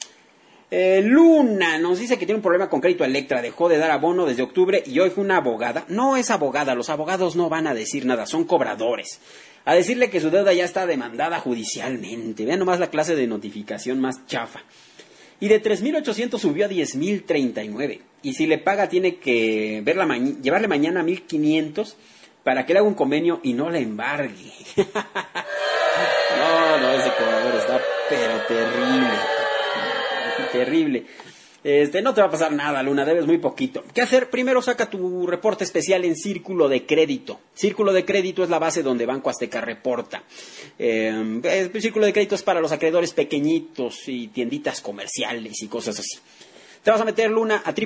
Luna nos dice que tiene un problema con Crédito Electra, dejó de dar abono desde octubre y hoy fue una abogada. No es abogada, los abogados no van a decir nada, son cobradores. A decirle que su deuda ya está demandada judicialmente. Vean nomás la clase de notificación más chafa. Y de 3,800 subió a 10,039. Y si le paga tiene que llevarle mañana 1,500 para que le haga un convenio y no le embargue. No, ese cobrador está pero terrible. Terrible. No te va a pasar nada, Luna, debes muy poquito. ¿Qué hacer? Primero saca tu reporte especial en Círculo de Crédito. Círculo de Crédito es la base donde Banco Azteca reporta. El Círculo de Crédito es para los acreedores pequeñitos y tienditas comerciales y cosas así. Te vas a meter, Luna, a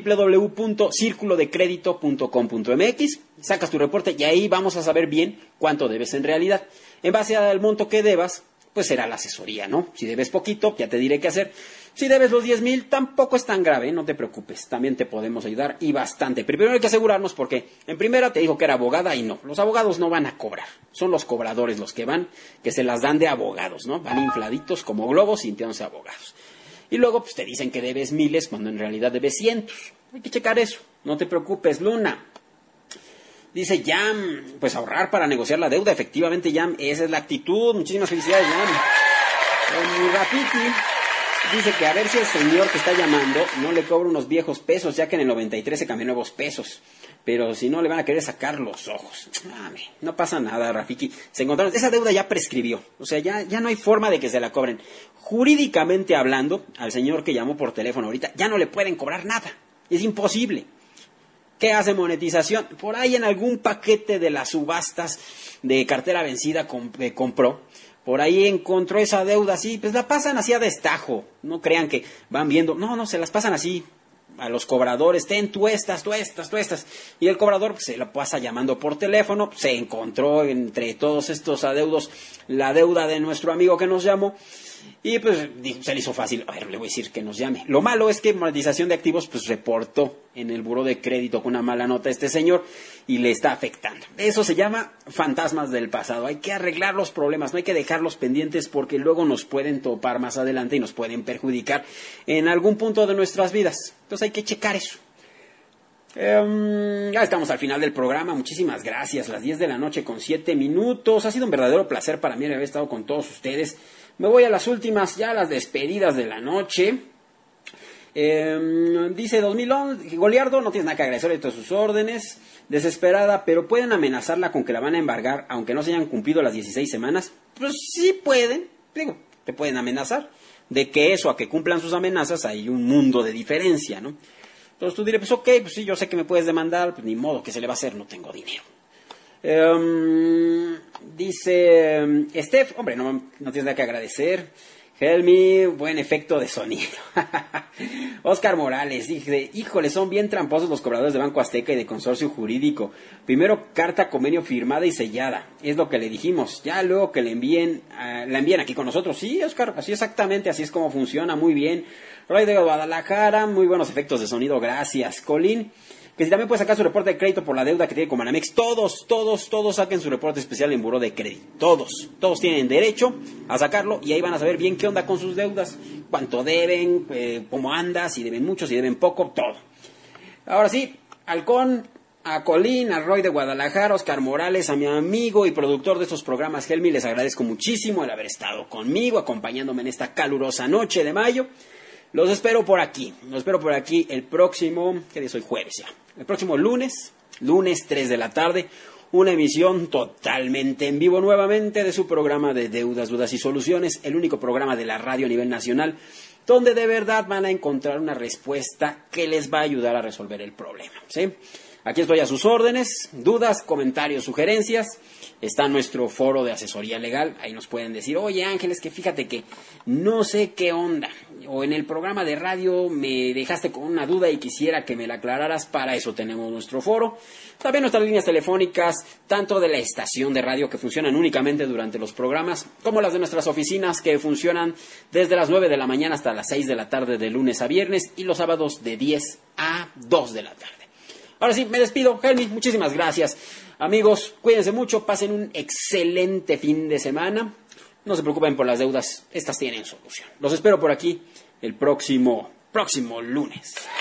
www.circulodecredito.com.mx, sacas tu reporte y ahí vamos a saber bien cuánto debes en realidad. En base al monto que debas, pues será la asesoría, ¿no? Si debes poquito, ya te diré qué hacer. Si debes los 10,000, tampoco es tan grave, no te preocupes, también te podemos ayudar y bastante. Pero primero hay que asegurarnos porque en primera te dijo que era abogada y no, los abogados no van a cobrar, son los cobradores los que van, que se las dan de abogados, ¿no? Van infladitos como globos sintiéndose abogados. Y luego pues te dicen que debes miles cuando en realidad debes cientos. Hay que checar eso, no te preocupes, Luna. Dice Jam, pues ahorrar para negociar la deuda, efectivamente Jam, esa es la actitud, muchísimas felicidades Jam. Mi Rafiki dice que a ver si el señor que está llamando no le cobra unos viejos pesos, ya que en el 93 se cambió nuevos pesos. Pero si no, le van a querer sacar los ojos. No pasa nada, Rafiki. Se encontraron, esa deuda ya prescribió. O sea, ya no hay forma de que se la cobren. Jurídicamente hablando, al señor que llamó por teléfono ahorita, ya no le pueden cobrar nada. Es imposible. ¿Qué hace monetización? Por ahí en algún paquete de las subastas de cartera vencida compró. Por ahí encontró esa deuda así, pues la pasan así a destajo. No crean que van viendo, no, se las pasan así a los cobradores, tú estas. Y el cobrador pues, se la pasa llamando por teléfono, se encontró entre todos estos adeudos la deuda de nuestro amigo que nos llamó. Y pues se le hizo fácil, a ver, le voy a decir que nos llame. Lo malo es que monetización de activos pues reportó en el buró de crédito con una mala nota a este señor y le está afectando. Eso se llama fantasmas del pasado. Hay que arreglar los problemas, no hay que dejarlos pendientes porque luego nos pueden topar más adelante y nos pueden perjudicar en algún punto de nuestras vidas. Entonces hay que checar eso. Ya estamos al final del programa, muchísimas gracias, las 10 de la noche con 7 minutos, ha sido un verdadero placer para mí haber estado con todos ustedes. Me voy a las últimas, ya las despedidas de la noche. Dice 2011, Goliardo, no tienes nada que agradecer de todas sus órdenes, desesperada, pero pueden amenazarla con que la van a embargar, aunque no se hayan cumplido las 16 semanas. Pues sí pueden, digo, te pueden amenazar. De que eso a que cumplan sus amenazas hay un mundo de diferencia, ¿no? Entonces tú dirás, pues ok, pues sí, yo sé que me puedes demandar, pues ni modo, ¿qué se le va a hacer? No tengo dinero. Dice Steph, hombre, no tienes nada que agradecer. Helmi, buen efecto de sonido. Oscar Morales dice, híjole, son bien tramposos los cobradores de Banco Azteca y de Consorcio Jurídico. Primero carta convenio firmada y sellada, es lo que le dijimos. Ya luego que la envíen aquí con nosotros. Sí, Oscar, así exactamente, así es como funciona, muy bien. Roy de Guadalajara, muy buenos efectos de sonido, gracias. Colín, que si también puede sacar su reporte de crédito por la deuda que tiene con Banamex. Todos saquen su reporte especial en buró de crédito. Todos tienen derecho a sacarlo y ahí van a saber bien qué onda con sus deudas, cuánto deben, cómo anda, si deben mucho, si deben poco, todo. Ahora sí, Halcón, a Colín, a Roy de Guadalajara, Oscar Morales, a mi amigo y productor de estos programas, Helmi, les agradezco muchísimo el haber estado conmigo, acompañándome en esta calurosa noche de mayo. Los espero por aquí el próximo, ¿qué día es hoy? Jueves ya. El próximo lunes 3 de la tarde, una emisión totalmente en vivo nuevamente de su programa de Deudas, Dudas y Soluciones, el único programa de la radio a nivel nacional, donde de verdad van a encontrar una respuesta que les va a ayudar a resolver el problema, ¿sí? Aquí estoy a sus órdenes, dudas, comentarios, sugerencias. Está nuestro foro de asesoría legal, ahí nos pueden decir, oye Ángeles, que fíjate que no sé qué onda, o en el programa de radio me dejaste con una duda y quisiera que me la aclararas. Para eso tenemos nuestro foro. También nuestras líneas telefónicas, tanto de la estación de radio que funcionan únicamente durante los programas, como las de nuestras oficinas que funcionan desde las 9 de la mañana hasta las 6 de la tarde de lunes a viernes y los sábados de 10 a 2 de la tarde. Ahora sí, me despido. Helmi, muchísimas gracias. Amigos, cuídense mucho, pasen un excelente fin de semana. No se preocupen por las deudas, estas tienen solución. Los espero por aquí el próximo lunes.